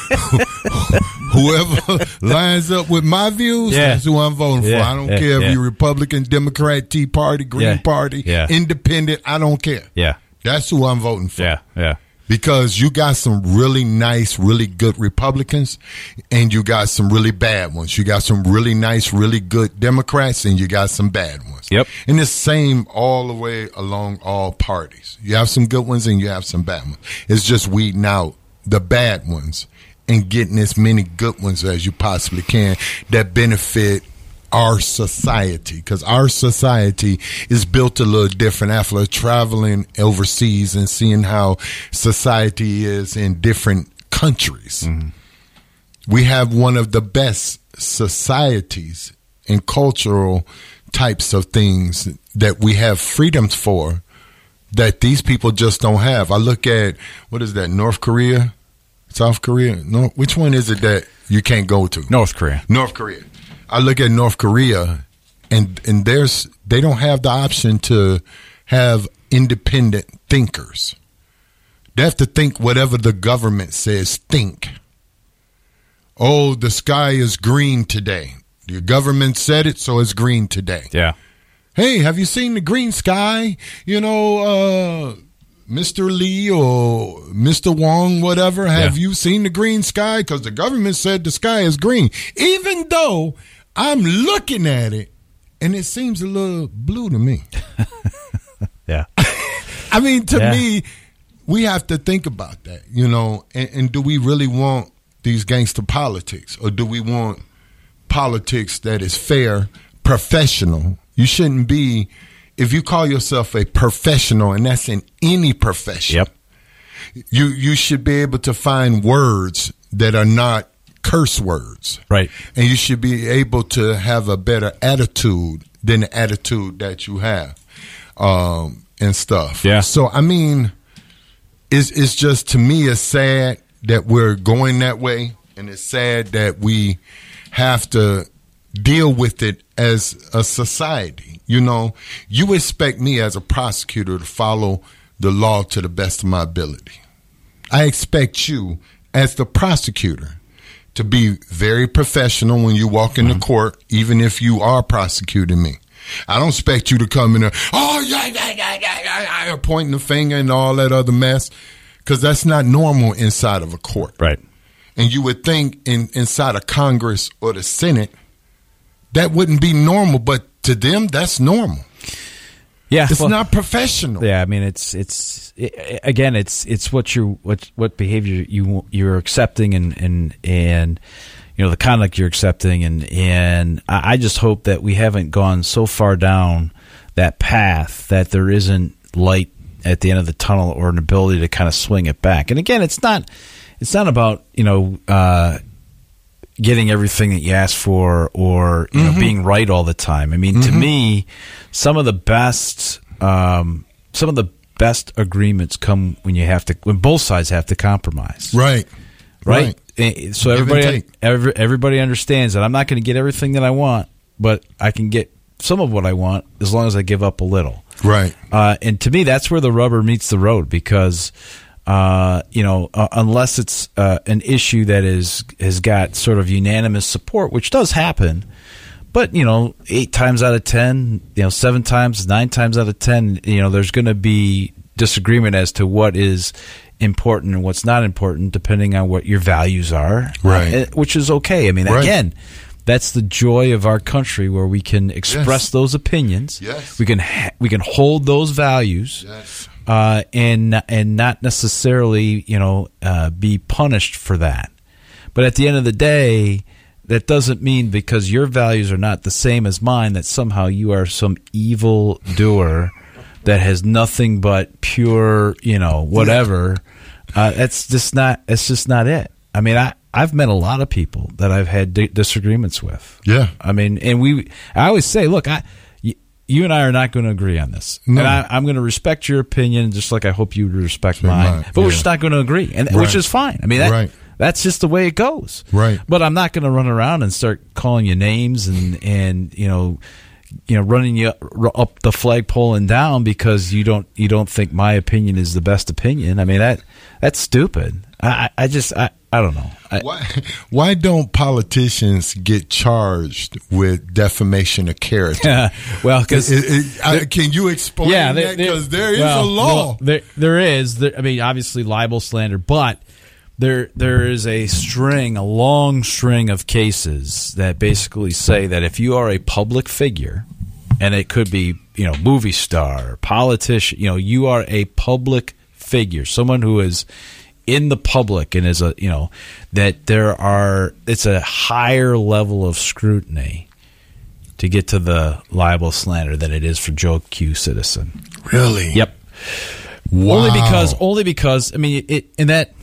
S3: whoever lines up with my views, yeah. that's who I'm voting yeah. for. I don't yeah. care if yeah. you're Republican, Democrat, Tea Party, Green
S2: yeah.
S3: Party,
S2: yeah.
S3: Independent. I don't care.
S2: Yeah.
S3: That's who I'm voting for.
S2: Yeah, yeah.
S3: Because you got some really nice, really good Republicans, and you got some really bad ones. You got some really nice, really good Democrats, and you got some bad ones.
S2: Yep.
S3: And it's the same all the way along all parties. You have some good ones, and you have some bad ones. It's just weeding out the bad ones and getting as many good ones as you possibly can that benefit our society, because our society is built a little different after traveling overseas and seeing how society is in different countries. Mm-hmm. We have one of the best societies and cultural types of things that we have freedoms for that these people just don't have. I look at, what is that, North Korea, South Korea? No, which one is it that you can't go to?
S2: North Korea.
S3: North Korea. I look at North Korea, and and there's they don't have the option to have independent thinkers. They have to think whatever the government says think. Oh, the sky is green today. The government said it, so it's green today.
S2: Yeah.
S3: Hey, have you seen the green sky? You know, uh, Mister Lee or Mister Wong, whatever, have yeah. you seen the green sky? Because the government said the sky is green. Even though I'm looking at it, and it seems a little blue to me.
S2: yeah.
S3: I mean, to
S2: yeah.
S3: me, we have to think about that, you know, and, and do we really want these gangster politics, or do we want politics that is fair, professional? You shouldn't be, if you call yourself a professional, and that's in any profession,
S2: yep.
S3: you you should be able to find words that are not curse words.
S2: Right.
S3: And you should be able to have a better attitude than the attitude that you have um, and stuff.
S2: Yeah.
S3: So, I mean, it's, it's just, to me, it's sad that we're going that way, and it's sad that we have to deal with it as a society. You know, you expect me as a prosecutor to follow the law to the best of my ability. I expect you as the prosecutor to be very professional when you walk into mm-hmm. court, even if you are prosecuting me. I don't expect you to come in there, oh, yeah, yeah, yeah, yeah, yeah, pointing the finger and all that other mess, because that's not normal inside of a court.
S2: Right.
S3: And you would think in inside of Congress or the Senate, that wouldn't be normal, but to them, that's normal.
S2: Yeah,
S3: it's
S2: well,
S3: not professional.
S2: Yeah, I mean, it's it's it, again, it's it's what you what what behavior you you're accepting, and and and you know the conduct you're accepting, and and I just hope that we haven't gone so far down that path that there isn't light at the end of the tunnel or an ability to kind of swing it back. And again, it's not it's not about you know. Uh, getting everything that you ask for, or you mm-hmm. know, being right all the time. I mean, mm-hmm. to me, some of the best, um, some of the best agreements come when you have to, when both sides have to compromise.
S3: Right.
S2: Right. right. So
S3: Give
S2: everybody, every, everybody understands that I'm not going to get everything that I want, but I can get some of what I want as long as I give up a little.
S3: Right.
S2: Uh, and to me, that's where the rubber meets the road, because Uh, you know, uh, unless it's uh, an issue that is has got sort of unanimous support, which does happen, but you know, eight times out of ten, you know, seven times, nine times out of ten, you know, there's going to be disagreement as to what is important and what's not important, depending on what your values are,
S3: right?
S2: Uh, which is okay. I mean, right. again, that's the joy of our country, where we can express yes. those opinions.
S3: Yes,
S2: we can ha- we can hold those values.
S3: Yes.
S2: Uh, and and not necessarily, you know, uh, be punished for that. But at the end of the day, that doesn't mean because your values are not the same as mine that somehow you are some evil doer that has nothing but pure, you know, whatever. Uh, that's just not. It's just not it. I mean, I I've met a lot of people that I've had di- disagreements with.
S3: Yeah.
S2: I mean, and we. I always say, look, I. You and I are not going to agree on this,
S3: no.
S2: and I, I'm going to respect your opinion, just like I hope you respect
S3: Sure,
S2: mine.
S3: mine.
S2: But
S3: Yeah.
S2: we're just not going to agree, and
S3: Right.
S2: which is fine. I mean, that,
S3: Right.
S2: that's just the way it goes.
S3: Right.
S2: But I'm not going to run around and start calling you names and and you know, you know, running you up the flagpole and down because you don't you don't think my opinion is the best opinion. I mean that that's stupid. I I just I, I don't know. I,
S3: Why, why don't politicians get charged with defamation of character?
S2: well, because
S3: can you explain
S2: yeah,
S3: that? Because there is
S2: well,
S3: a law.
S2: well, there there is. There, I mean, obviously libel, slander, but there there is a string, a long string of cases that basically say that if you are a public figure, and it could be, you know, movie star, politician, you know, you are a public figure, someone who is in the public and is a, you know, that there are, it's a higher level of scrutiny to get to the libel slander than it is for Joe Q. Citizen.
S3: Really?
S2: Yep.
S3: Wow.
S2: Only because, only because, I mean, it, and that,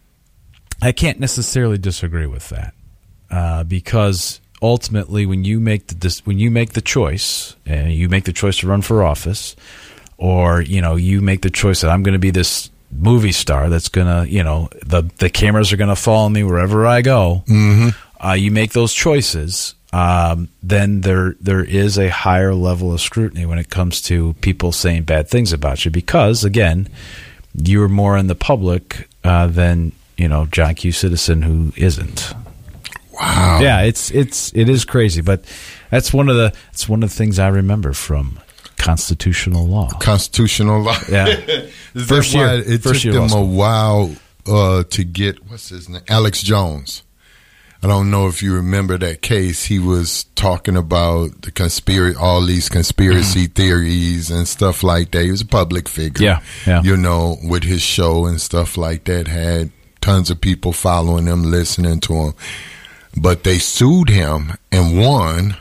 S2: I can't necessarily disagree with that, uh, because ultimately, when you make the when you make the choice, and you make the choice to run for office, or you know, you make the choice that I'm going to be this movie star that's gonna, you know, the the cameras are gonna follow me wherever I go.
S3: Mm-hmm.
S2: Uh, you make those choices, um, then there there is a higher level of scrutiny when it comes to people saying bad things about you, because again, you're more in the public uh, than, you know, John Q. Citizen, who isn't.
S3: Wow.
S2: Yeah, it's it's it is crazy, but that's one of the it's one of the things I remember from constitutional law.
S3: Constitutional law.
S2: Yeah.
S3: Is
S2: First
S3: that why
S2: year-
S3: it
S2: first
S3: took
S2: year
S3: them
S2: law
S3: a
S2: school.
S3: while uh, to get, what's his name? Alex Jones. I don't know if you remember that case. He was talking about the conspiracy, all these conspiracy theories and stuff like that. He was a public figure.
S2: Yeah, yeah.
S3: You know, with his show and stuff like that, had tons of people following him, listening to him. But they sued him and won.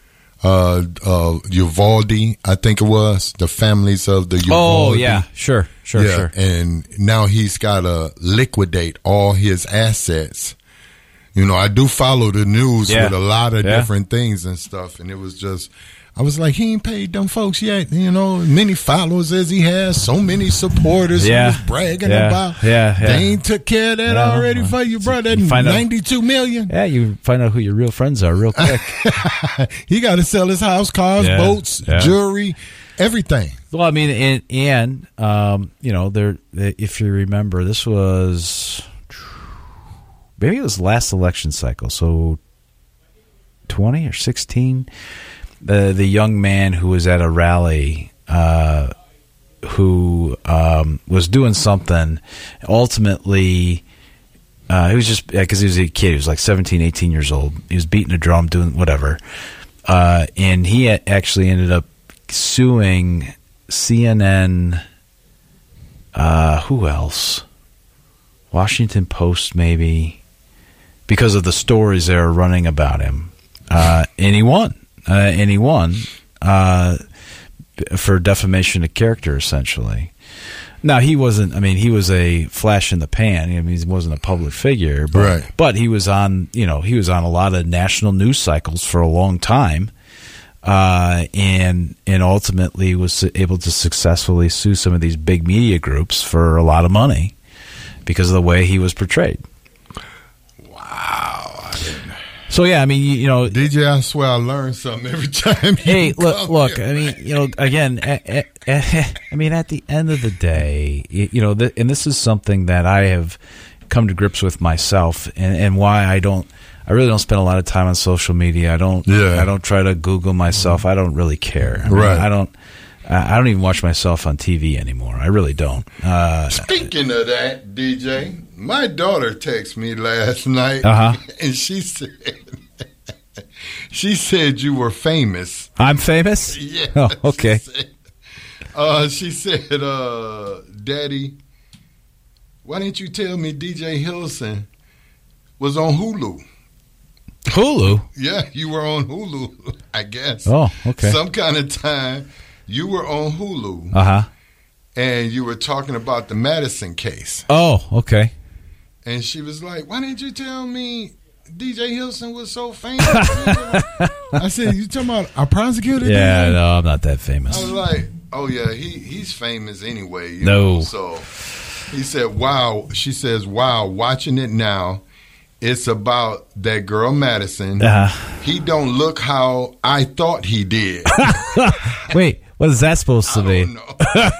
S3: Uh, uh, Uvalde, I think it was, the families of the Uvalde.
S2: Oh yeah, sure, sure,
S3: yeah,
S2: sure.
S3: and now he's got to liquidate all his assets. You know, I do follow the news
S2: Yeah.
S3: with a lot of
S2: Yeah.
S3: different things and stuff, and it was just, I was like, he ain't paid them folks yet. You know, many followers as he has, so many supporters
S2: Yeah.
S3: he was bragging
S2: Yeah.
S3: about.
S2: Yeah, yeah.
S3: They ain't took care of that
S2: Yeah.
S3: already for you, bro. That
S2: You find out-
S3: ninety-two million.
S2: Yeah, you find out who your real friends are real quick.
S3: He got to sell his house, cars,
S2: Yeah.
S3: boats,
S2: Yeah.
S3: jewelry, everything.
S2: Well, I mean, and, and um, you know, there. If you remember, this was maybe it was last election cycle, so twenty or sixteen. The the young man who was at a rally, uh, who um, was doing something, ultimately. Uh, he was just because he was a kid. He was like seventeen, eighteen years old. He was beating a drum, doing whatever, uh, and he actually ended up suing C N N. Uh, who else? Washington Post, maybe, because of the stories they were running about him, uh, and he won. Uh, and he won uh, for defamation of character, essentially. Now, he wasn't, I mean, he was a flash in the pan. I mean, he wasn't a public figure. But,
S3: Right.
S2: but he was on, you know, he was on a lot of national news cycles for a long time. Uh, and and ultimately was able to successfully sue some of these big media groups for a lot of money because of the way he was portrayed.
S3: Wow. I didn't-
S2: So, yeah, I mean, you, you know,
S3: D J, I swear I learn something every time. You
S2: hey, look,
S3: come
S2: look.
S3: here.
S2: I mean, you know, again, a- a- a- I mean, at the end of the day, you you know, th- and this is something that I have come to grips with myself, and, and why I don't, I really don't spend a lot of time on social media. I don't,
S3: Yeah.
S2: I don't try to Google myself. I don't really care. I mean,
S3: Right.
S2: I don't, I I don't even watch myself on T V anymore. I really don't. Uh,
S3: Speaking of that, D J, my daughter texted me last night,
S2: Uh-huh.
S3: and she said, she said you were famous.
S2: I'm famous.
S3: Yeah.
S2: Oh, okay.
S3: She said, uh, she said, uh, Daddy, why didn't you tell me D J Hilson was on Hulu?
S2: Hulu.
S3: Yeah, you were on Hulu, I guess.
S2: Oh, okay.
S3: Some kind of time you were on Hulu,
S2: Uh huh.
S3: and you were talking about the Madison case.
S2: Oh, okay.
S3: And she was like, "Why didn't you tell me D J Hilson was so famous?" I said, "You talking about a prosecutor?"
S2: Yeah,
S3: dude?
S2: no, I'm not that famous.
S3: I was like, "Oh yeah, he he's famous anyway." You
S2: No.
S3: know? So he said, "Wow." She says, "Wow, watching it now, it's about that girl Madison.
S2: Uh-huh.
S3: He don't look how I thought he did."
S2: Wait, what is that supposed to
S3: I
S2: be?
S3: don't know.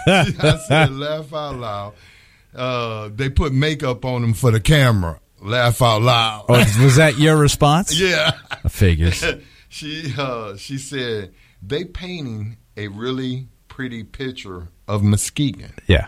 S3: I said, "Laugh out loud." Uh, they put makeup on him for the camera. Laugh out loud.
S2: Oh, was that your response?
S3: Yeah.
S2: Figures.
S3: She uh, she said they painting a really pretty picture of Muskegon.
S2: Yeah.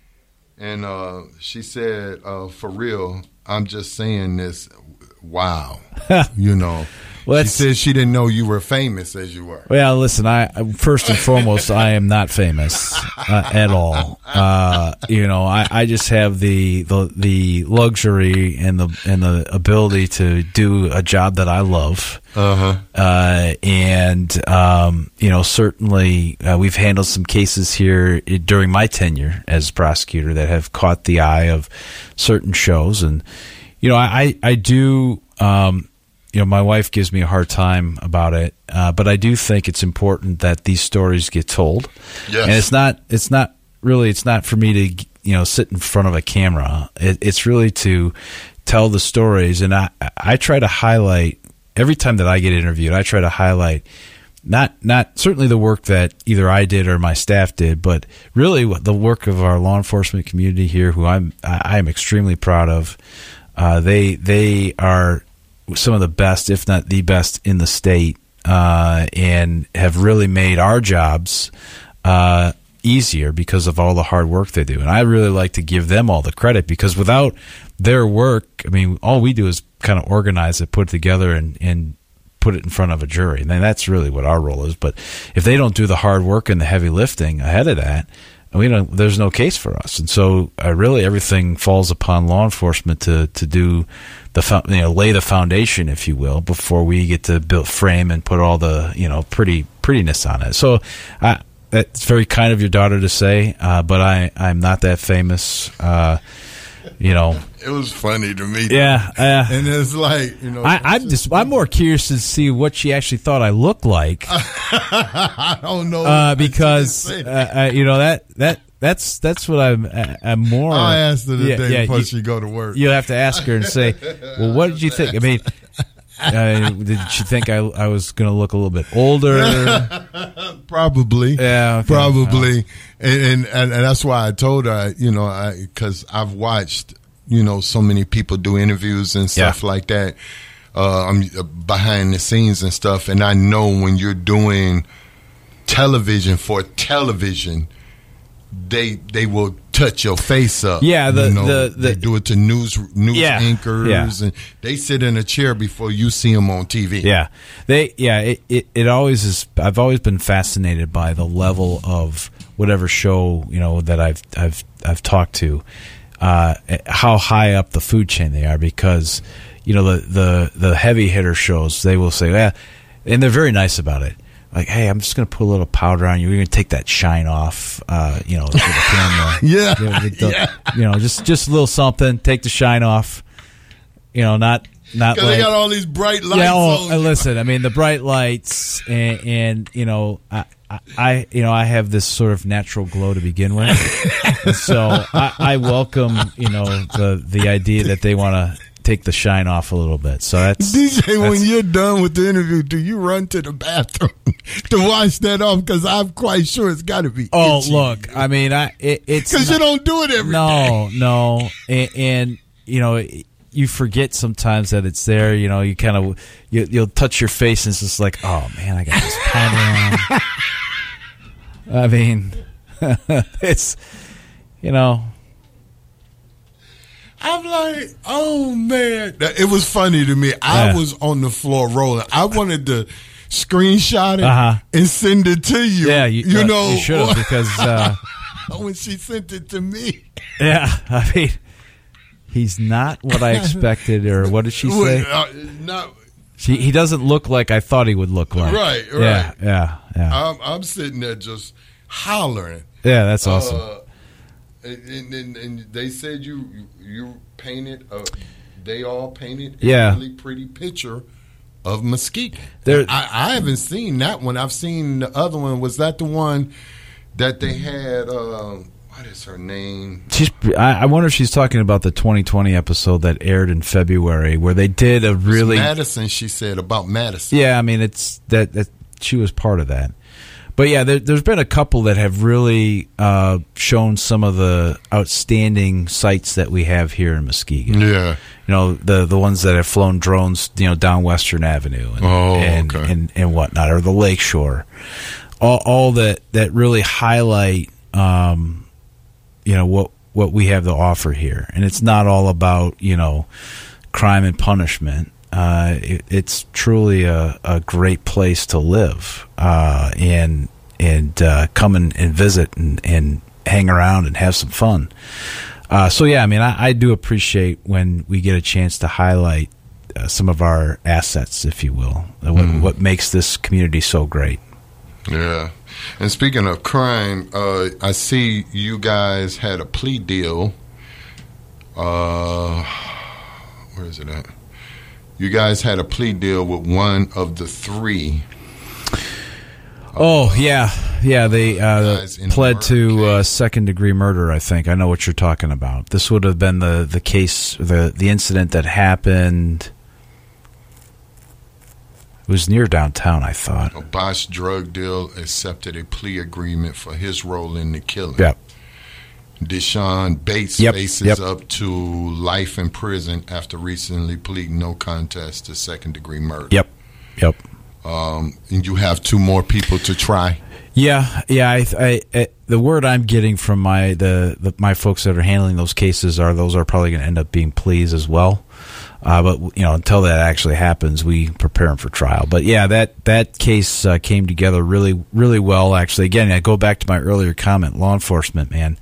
S3: And uh, she said, uh, for real, I'm just saying this. Wow. You know.
S2: Well,
S3: she
S2: that's-
S3: said she didn't know you were famous as you were.
S2: Well, listen. I first and foremost, I am not famous uh, at all. Uh, you know, I, I just have the, the the luxury and the and the ability to do a job that I love.
S3: Uh-huh.
S2: Uh, and um, you know, certainly uh, we've handled some cases here during my tenure as prosecutor that have caught the eye of certain shows, and you know, I I do. Um, You know, my wife gives me a hard time about it, uh, but I do think it's important that these stories get told.
S3: Yes.
S2: And it's not, it's not really, it's not for me to, you know, sit in front of a camera. It, it's really to tell the stories, and I, I try to highlight every time that I get interviewed. I try to highlight not, not certainly the work that either I did or my staff did, but really what the work of our law enforcement community here, who I'm, I am extremely proud of. Uh, they, they are some of the best, if not the best, in the state, uh, and have really made our jobs uh, easier because of all the hard work they do. And I really like to give them all the credit, because without their work, I mean, all we do is kind of organize it, put it together, and, and put it in front of a jury. And that's really what our role is. But if they don't do the hard work and the heavy lifting ahead of that, we don't, there's no case for us. And so uh, really everything falls upon law enforcement to, to do the, you know, lay the foundation, if you will, before we get to build, frame and put all the, you know, pretty prettiness on it. So uh, that's very kind of your daughter to say, uh, but I, I'm not that famous, uh, you know.
S3: It was funny to me.
S2: Yeah. Uh,
S3: And it's like, you know.
S2: I, I'm just, I'm more curious to see what she actually thought I looked like.
S3: I don't know.
S2: Uh, because uh, uh, you know that that that's that's what I'm I'm more.
S3: I'll ask her the
S2: yeah,
S3: day
S2: yeah,
S3: before
S2: you,
S3: she go to work.
S2: You'll have to ask her and say, "Well, what did you think?" I mean, uh, did she think I I was going to look a little bit older?
S3: Probably.
S2: Yeah, okay.
S3: Probably. And, and and that's why I told her, you know, because I've watched, you know, so many people do interviews and stuff
S2: Yeah.
S3: like that. Uh, I'm behind the scenes and stuff, and I know when you're doing television for television, they they will touch your face up.
S2: Yeah, the-
S3: you know,
S2: the- the-
S3: they do it to news news
S2: Yeah,
S3: anchors,
S2: yeah.
S3: and they sit in a chair before you see them on T V.
S2: Yeah, they yeah it, it it always is. I've always been fascinated by the level of whatever show, you know, that I've I've I've talked to, uh, how high up the food chain they are, because you know the the the heavy hitter shows, they will say, yeah, and they're very nice about it. Like, hey, I'm just going to put a little powder on you. We're going to take that shine off, uh, you know, with the camera.
S3: Yeah.
S2: You know, the- the-
S3: Yeah.
S2: you know, just just a little something. Take the shine off. You know, not not
S3: Because
S2: like,
S3: they got all these bright lights
S2: yeah, oh,
S3: on.
S2: uh, listen, I mean, the bright lights, and, and you know, I, I, I, you know, I have this sort of natural glow to begin with, and so I, I welcome, you know, the the idea that they want to take the shine off a little bit. So that's
S3: D J, when
S2: that's-
S3: you're done with the interview, do you run to the bathroom to wash that off? Because I'm quite sure it's got to be.
S2: Oh,
S3: itchy.
S2: look, I mean, I it, it's
S3: Because you don't do it every day.
S2: no, no, and, and you know. You forget sometimes that it's there. You know, you kind of you, you'll touch your face, and it's just like, oh man, I got this powder on. I mean, it's you know.
S3: I'm like, oh man, it was funny to me. I
S2: Yeah.
S3: was on the floor rolling. I wanted to screenshot it
S2: Uh-huh.
S3: and send it to you.
S2: Yeah, you,
S3: you
S2: uh,
S3: know,
S2: you should have, because uh,
S3: when she sent it to me.
S2: yeah, I mean, he's not what I expected, or what did she say?
S3: Uh, not,
S2: She, he doesn't look like I thought he would look like.
S3: Right,
S2: Yeah,
S3: right.
S2: yeah, yeah.
S3: I'm, I'm sitting there just, hollering.
S2: Yeah, that's awesome.
S3: Uh, and, and, and they said you you painted. A, they all painted a
S2: yeah.
S3: really pretty picture of Muskegon.
S2: There,
S3: I, I haven't seen that one. I've seen the other one. Was that the one that they had? Uh, what is her name?
S2: She's. I, I wonder if she's talking about the twenty twenty episode that aired in February, where they did a really
S3: Madison. She said about Madison.
S2: Yeah, I mean it's that, that she was part of that. But yeah, there, there's been a couple that have really uh, shown some of the outstanding sites that we have here in Muskegon.
S3: Yeah,
S2: you know the the ones that have flown drones, you know, down Western Avenue and
S3: oh,
S2: and,
S3: okay.
S2: and and whatnot, or the Lakeshore, all all that that really highlight, um, you know, what what we have to offer here, and it's not all about, you know, crime and punishment. Uh, it, it's truly a, a great place to live, uh, and and uh, come and, and visit and, and hang around and have some fun. Uh, so yeah, I mean, I, I do appreciate when we get a chance to highlight uh, some of our assets, if you will, what, mm-hmm. what makes this community so great.
S3: Yeah, and speaking of crime, uh, I see you guys had a plea deal. Uh, where is it at? You guys had a plea deal with one of the three.
S2: Oh, yeah. Yeah, they uh, pled
S3: the
S2: to uh, second-degree murder, I think. I know what you're talking about. This would have been the, the case, the, the incident that happened. It was near downtown, I thought.
S3: A Bosch drug deal accepted a plea agreement for his role in the killing.
S2: Yep.
S3: Deshaun Bates
S2: yep,
S3: faces
S2: yep.
S3: up to life in prison after recently pleading no contest to second-degree murder.
S2: Yep, yep.
S3: Um, and you have two more people to try.
S2: Yeah, yeah. I, I, I, the word I'm getting from my the, the my folks that are handling those cases are those are probably going to end up being pleas as well. Uh, but you know, until that actually happens, we prepare them for trial. But yeah, that that case uh, came together really, really well. Actually, again, I go back to my earlier comment. Law enforcement, man.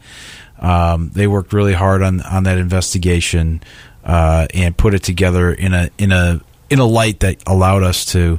S2: Um, they worked really hard on, on that investigation uh, and put it together in a in a in a light that allowed us to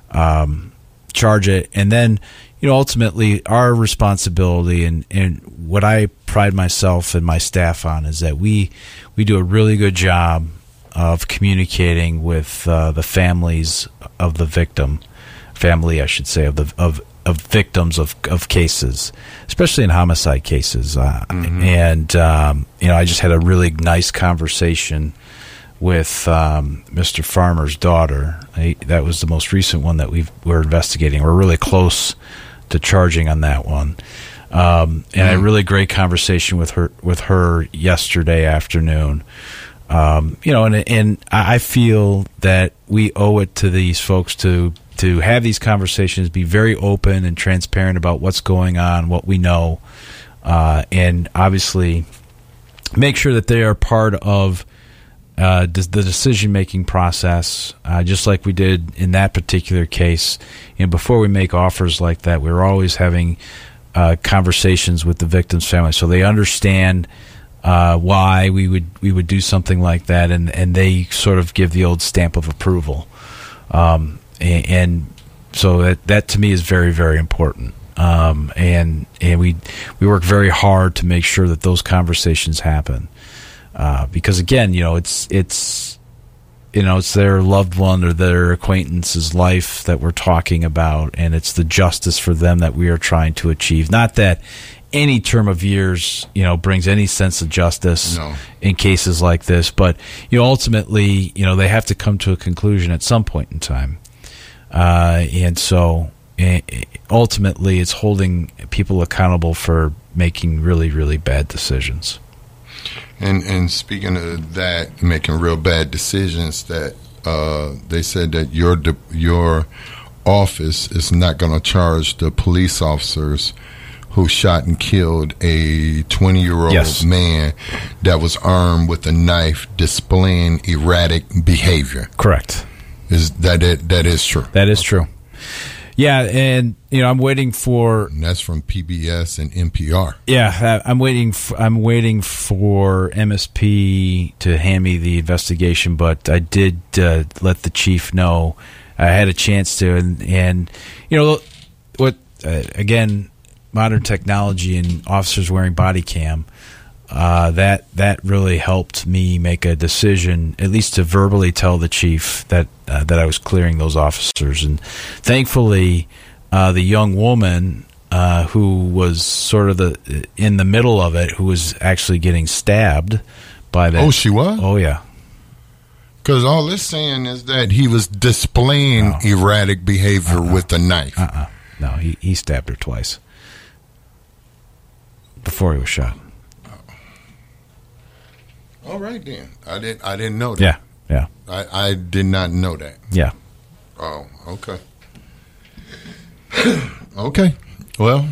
S2: um, charge it. And then, you know, ultimately, our responsibility and, and what I pride myself and my staff on is that we we do a really good job of communicating with uh, the families of the victim, family, I should say, of the of. of victims of, of cases, especially in homicide cases. Uh, mm-hmm. And, um, you know, I just had a really nice conversation with um, Mister Farmer's daughter. I, that was the most recent one that we've, we're investigating. We're really close to charging on that one. Um, and mm-hmm. I had a really great conversation with her with her yesterday afternoon. Um, you know, and, and I feel that we owe it to these folks to to have these conversations, be very open and transparent about what's going on, what we know, uh, and obviously make sure that they are part of uh, the decision-making process, uh, just like we did in that particular case. You know, before we make offers like that, we're always having uh, conversations with the victim's family, so they understand uh, why we would we would do something like that, and, and they sort of give the old stamp of approval. Um, And, and so that, that to me is very, very important. Um, and and we we work very hard to make sure that those conversations happen. Uh, because again, you know, it's it's you know it's their loved one or their acquaintance's life that we're talking about, and it's the justice for them that we are trying to achieve. Not that any term of years, you know, brings any sense of justice
S3: no.
S2: in cases like this, but you know, ultimately, you know, they have to come to a conclusion at some point in time. Uh, and so uh, ultimately it's holding people accountable for making really, really bad decisions.
S3: And and speaking of that, making real bad decisions, that uh, they said that your de- your office is not going to charge the police officers who shot and killed a twenty-year-old
S2: yes.
S3: man that was armed with a knife displaying erratic behavior.
S2: Correct.
S3: Is that it? That is true.
S2: That is true. Yeah, and you know, I'm waiting for.
S3: And that's from P B S and N P R.
S2: Yeah, I'm waiting. For, I'm waiting for M S P to hand me the investigation, but I did uh, let the chief know. I had a chance to, and, and you know what? Uh, again, modern technology and officers wearing body cam, uh, that that really helped me make a decision, at least to verbally tell the chief that uh, that I was clearing those officers. And thankfully, uh, the young woman uh, who was sort of the in the middle of it, who was actually getting stabbed by that.
S3: Oh, she was?
S2: Oh, yeah.
S3: Because all it's saying is that he was displaying no. erratic behavior uh-uh. with a knife.
S2: Uh-uh. No, he, he stabbed her twice before he was shot.
S3: All right, then. I didn't. I didn't know that.
S2: Yeah, yeah.
S3: I, I did not know that.
S2: Yeah.
S3: Oh, okay. Okay. Well.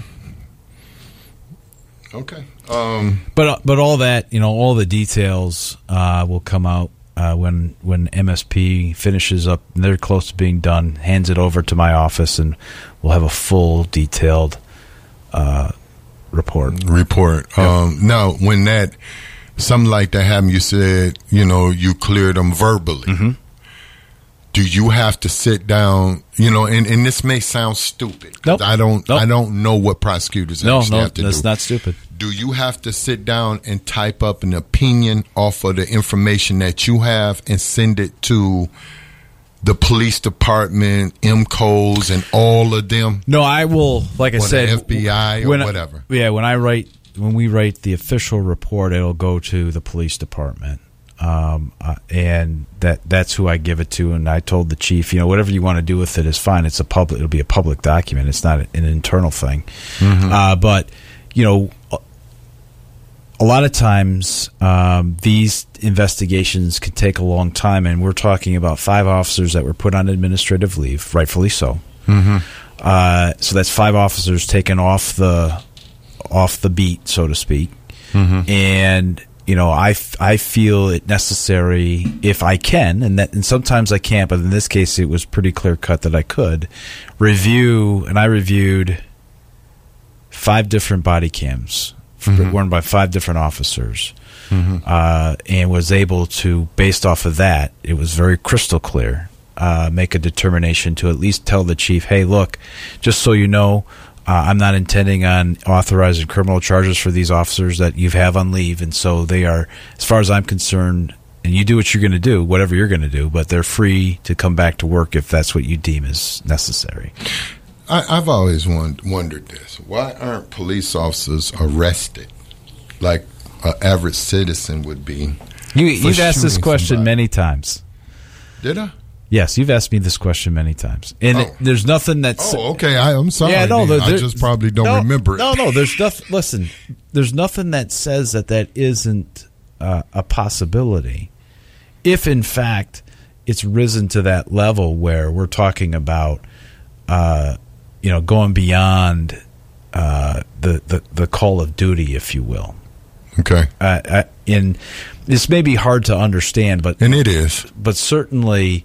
S3: Okay. Um.
S2: But but all that, you know, all the details uh, will come out uh, when when M S P finishes up. They're close to being done. Hands it over to my office, and we'll have a full, detailed uh, report.
S3: Report.
S2: Yep.
S3: Um. Now, when that. Something like that happened, you said, you know, you cleared them verbally.
S2: Mm-hmm.
S3: Do you have to sit down, you know, and, and this may sound stupid.
S2: Nope.
S3: I don't
S2: nope.
S3: I don't know what prosecutors
S2: no,
S3: actually
S2: no,
S3: have to
S2: that's
S3: do.
S2: not stupid.
S3: Do you have to sit down and type up an opinion off of the information that you have and send it to the police department, M C O S, and all of them?
S2: No, I will, like I
S3: or
S2: said.
S3: the F B I or
S2: when
S3: whatever.
S2: I, yeah, when I write... When we write the official report, it'll go to the police department, um, uh, and that that's who I give it to. And I told the chief, you know, whatever you want to do with it is fine. It's a public. It'll be a public document. It's not an internal thing. Mm-hmm. Uh, but you know, a lot of times um, these investigations can take a long time, and we're talking about five officers that were put on administrative leave, rightfully so.
S3: Mm-hmm.
S2: Uh, so that's five officers taken off the. off the beat, so to speak. Mm-hmm. And, you know, I, I feel it necessary, if I can, and that, and sometimes I can't, but in this case it was pretty clear cut that I could, review, and I reviewed five different body cams mm-hmm. worn by five different officers, mm-hmm. uh, and was able to, based off of that, it was very crystal clear, uh, make a determination to at least tell the chief, hey, look, just so you know, Uh, I'm not intending on authorizing criminal charges for these officers that you have on leave, and so they are, as far as I'm concerned, and you do what you're going to do, whatever you're going to do, but they're free to come back to work if that's what you deem is necessary.
S3: I, I've always won- wondered this. Why aren't police officers arrested like an average citizen would be?
S2: You, you've asked this question
S3: somebody?
S2: many times.
S3: Did I?
S2: Yes, you've asked me this question many times, and
S3: oh.
S2: it, there's nothing that's.
S3: Oh, okay. I, I'm sorry.
S2: Yeah, no, there,
S3: I just probably don't
S2: no,
S3: remember it.
S2: No, no, there's nothing. Listen, there's nothing that says that that isn't uh, a possibility. If in fact it's risen to that level where we're talking about, uh, you know, going beyond uh, the, the the call of duty, if you will.
S3: Okay.
S2: Uh, uh, in this may be hard to understand, but
S3: and it is,
S2: but certainly.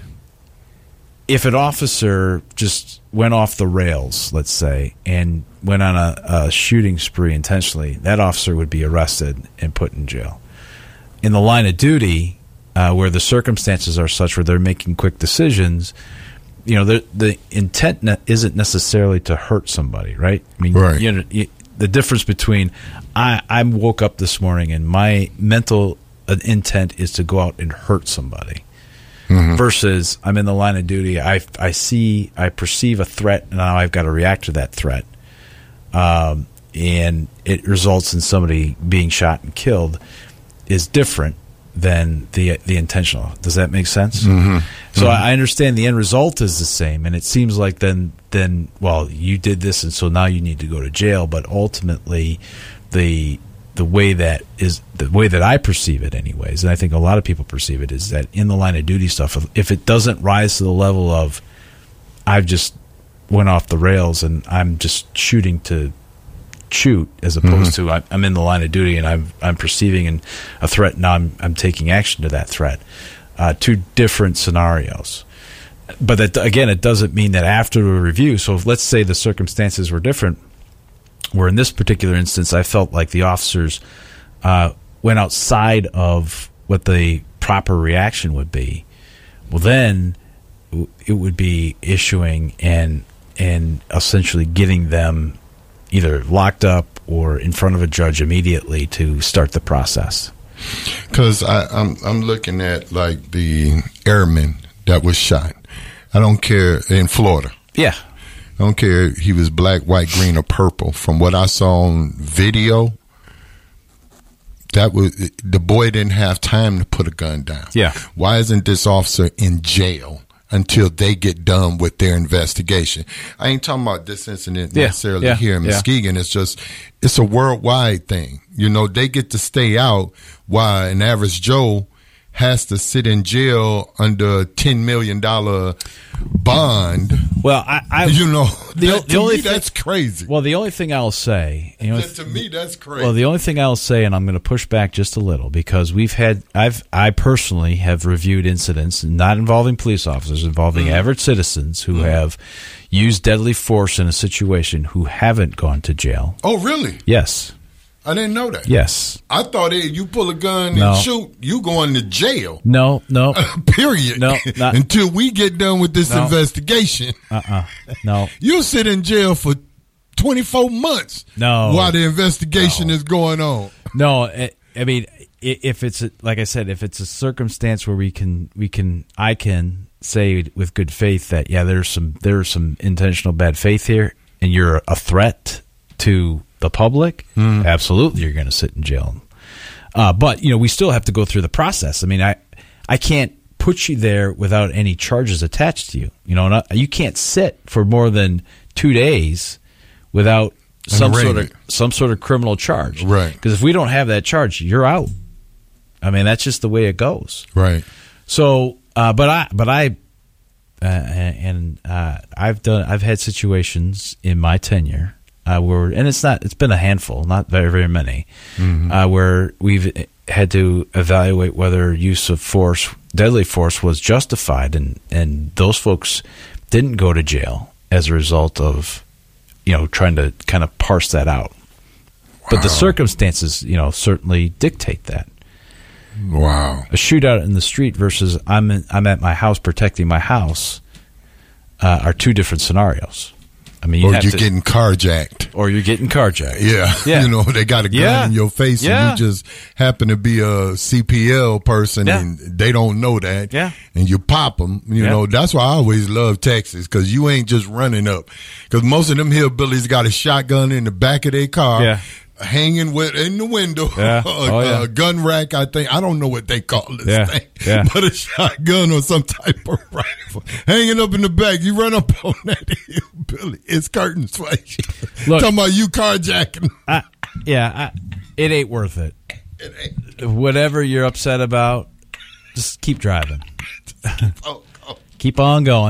S2: If an officer just went off the rails, let's say, and went on a, a shooting spree intentionally, that officer would be arrested and put in jail. In the line of duty, uh, where the circumstances are such where they're making quick decisions, you know, the, the intent ne- isn't necessarily to hurt somebody, right? I mean,
S3: right.
S2: You know, you, the difference between I, I woke up this morning and my mental intent is to go out and hurt somebody. Mm-hmm. Versus I'm in the line of duty, I, I see, I perceive a threat, and now I've got to react to that threat. Um, and it results in somebody being shot and killed is different than the the intentional. Does that make sense?
S3: Mm-hmm.
S2: So
S3: mm-hmm.
S2: I understand the end result is the same, and it seems like then, then well, you did this, and so now you need to go to jail. But ultimately, the the way that is the way that I perceive it anyways, and I think a lot of people perceive it, is that in the line of duty stuff, if it doesn't rise to the level of I've just went off the rails and I'm just shooting to shoot as opposed mm-hmm. to I'm in the line of duty and I'm I'm perceiving a threat and now I'm I'm taking action to that threat. Uh, two different scenarios. But that, again, it doesn't mean that after a review, so if, let's say the circumstances were different, where in this particular instance, I felt like the officers uh, went outside of what the proper reaction would be. Well, then it would be issuing and and essentially getting them either locked up or in front of a judge immediately to start the process.
S3: Because I'm I'm looking at like the airman that was shot. I don't care in Florida.
S2: Yeah.
S3: I don't care if he was black, white, green, or purple. From what I saw on video, that was the boy didn't have time to put a gun down.
S2: Yeah.
S3: Why isn't this officer in jail until they get done with their investigation? I ain't talking about this incident
S2: yeah.
S3: necessarily
S2: yeah.
S3: here in
S2: yeah.
S3: Muskegon. It's just it's a worldwide thing. You know, they get to stay out while an average Joe has to sit in jail under a ten million dollars bond.
S2: Well, I, I
S3: you know,
S2: the,
S3: that,
S2: the
S3: to
S2: only
S3: me,
S2: thing,
S3: that's crazy.
S2: Well, the only thing I'll say, you know,
S3: to me, that's crazy.
S2: Well, the only thing I'll say, and I'm going to push back just a little, because we've had, I've, I personally have reviewed incidents not involving police officers, involving mm. average citizens who mm. have used deadly force in a situation who haven't gone to jail.
S3: Oh, really?
S2: Yes.
S3: I didn't know that.
S2: Yes.
S3: I thought hey, you pull a gun
S2: no.
S3: and shoot, you going to jail.
S2: No, no.
S3: Period.
S2: No, not,
S3: until we get done with this
S2: no.
S3: investigation.
S2: Uh-uh. No.
S3: You'll sit in jail for twenty-four months.
S2: No.
S3: While the investigation
S2: no.
S3: is going on.
S2: No, I, I mean, if it's a, like I said, if it's a circumstance where we can, we can, I can say with good faith that yeah, there's some, there's some intentional bad faith here, and you're a threat to the public, mm. absolutely you're going to sit in jail. Uh, but, you know, we still have to go through the process. I mean, I I can't put you there without any charges attached to you. You know, not, you can't sit for more than two days without some sort of some sort of criminal charge.
S3: Right.
S2: Because if we don't have that charge, you're out. I mean, that's just the way it goes.
S3: Right.
S2: So, uh, but I, but I, uh, and uh, I've done, I've had situations in my tenure. Uh, where, and it's not, it's been a handful, not very, very many, mm-hmm. uh, where we've had to evaluate whether use of force, deadly force, was justified, and, and those folks didn't go to jail as a result of, you know, trying to kind of parse that out. Wow. But the circumstances, you know, certainly dictate that.
S3: Wow.
S2: A shootout in the street versus I'm in, I'm at my house protecting my house uh, are two different scenarios. I mean, you
S3: or
S2: have
S3: you're
S2: to,
S3: getting carjacked.
S2: Or you're getting carjacked.
S3: Yeah. yeah. You know, they got a gun
S2: yeah.
S3: in your face
S2: yeah.
S3: and you just happen to be a C P L person yeah. and they don't know that.
S2: Yeah.
S3: And you pop them. You
S2: yeah.
S3: know, that's why I always love Texas, because you ain't just running up. Because most of them hillbillies got a shotgun in the back of their car.
S2: Yeah.
S3: Hanging with in the window,
S2: yeah.
S3: a,
S2: oh, yeah.
S3: a gun rack. I think I don't know what they call this
S2: yeah.
S3: thing,
S2: yeah.
S3: but a shotgun or some type of rifle hanging up in the back. You run up on that hillbilly, it's curtains for you.
S2: Look,
S3: talking about you carjacking.
S2: I, yeah, I, it ain't worth it.
S3: It ain't.
S2: Whatever you're upset about, just keep driving.
S3: oh, oh.
S2: Keep on going.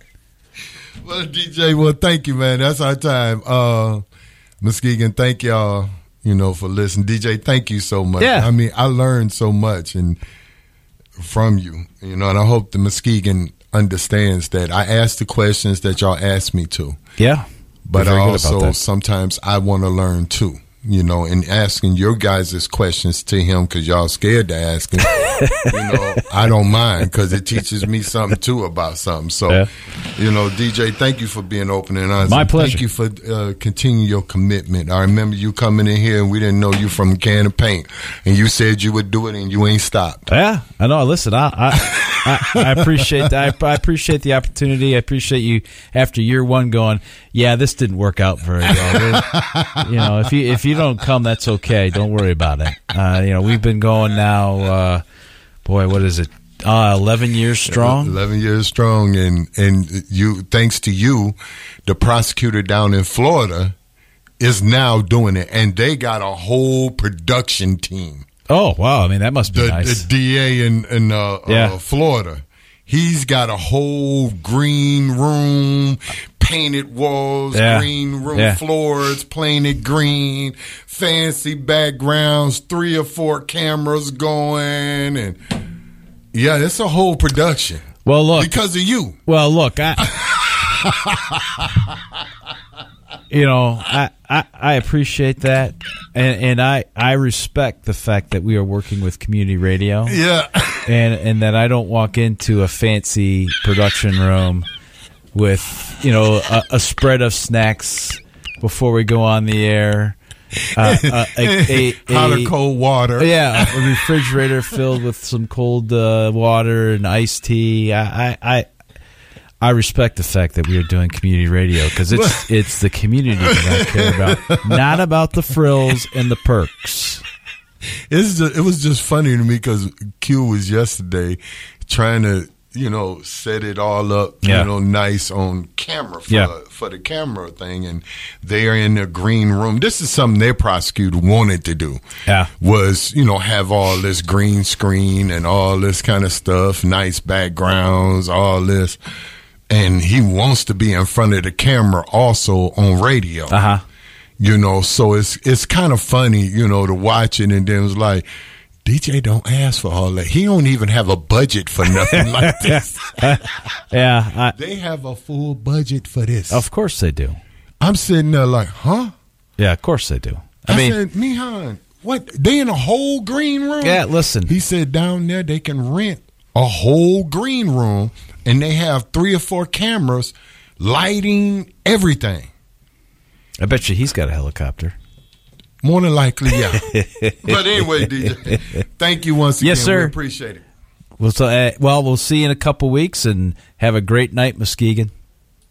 S3: Well, D J, well, thank you, man. That's our time. Uh, Muskegon, thank y'all, you know, for listening. D J, thank you so much.
S2: Yeah.
S3: I mean, I learned so much and from you, you know, and I hope the Muskegon understands that I ask the questions that y'all ask me to.
S2: Yeah.
S3: But I also sometimes I want to learn too, you know, and asking your guys' questions to him because y'all scared to ask him. You know, I don't mind because it teaches me something too about something. So, yeah. you know, D J, thank you for being open and honest.
S2: My pleasure.
S3: Thank you for uh, continuing your commitment. I remember you coming in here and we didn't know you from a can of paint, and you said you would do it and you ain't stopped.
S2: Yeah, I know. Listen, I I, I, I appreciate that. I, I appreciate the opportunity. I appreciate you after year one going, yeah, this didn't work out very well. You know, if you if you don't come, that's okay. Don't worry about it. Uh, you know, we've been going now. Uh, Boy, what is it? Uh, eleven years strong.
S3: Eleven years strong, and and you, thanks to you, the prosecutor down in Florida is now doing it, and they got a whole production team.
S2: Oh wow! I mean, that must be
S3: the,
S2: nice.
S3: The D A in in uh,
S2: yeah.
S3: uh, Florida, he's got a whole green room, painted walls,
S2: yeah.
S3: green room
S2: yeah.
S3: floors, painted green, fancy backgrounds, three or four cameras going, and yeah, it's a whole production.
S2: Well, look,
S3: because of you.
S2: Well, look, I, you know, I, I I appreciate that, and and I I respect the fact that we are working with community radio.
S3: Yeah,
S2: and and that I don't walk into a fancy production room with, you know, a, a spread of snacks before we go on the air. Uh, uh, a, a,
S3: Hot
S2: a,
S3: or cold water.
S2: Yeah, a refrigerator filled with some cold uh, water and iced tea. I, I, I, I respect the fact that we are doing community radio because it's it's the community that I care about, not about the frills and the perks.
S3: It's just, it was just funny to me because Q was yesterday trying to, you know, set it all up,
S2: yeah.
S3: you know, nice on camera for,
S2: yeah.
S3: for the camera thing. And they are in the green room. This is something their prosecutor wanted to do.
S2: Yeah.
S3: Was, you know, have all this green screen and all this kind of stuff, nice backgrounds, all this. And he wants to be in front of the camera also on radio.
S2: Uh-huh.
S3: You know, so it's it's kind of funny, you know, to watch it, and then it's like, D J don't ask for all that. He don't even have a budget for nothing like this.
S2: Yeah. I,
S3: they have a full budget for this.
S2: Of course they do.
S3: I'm sitting there like, huh?
S2: Yeah, of course they do. I,
S3: I
S2: mean,
S3: said, Mihan, what? They in a whole green room?
S2: Yeah, listen.
S3: He said down there they can rent a whole green room, and they have three or four cameras, lighting, everything.
S2: I bet you he's got a helicopter.
S3: More than likely, yeah. But anyway, D J, thank you once again.
S2: Yes, sir.
S3: We appreciate it.
S2: Well, so, uh, well, we'll see you in a couple weeks, and have a great night, Muskegon.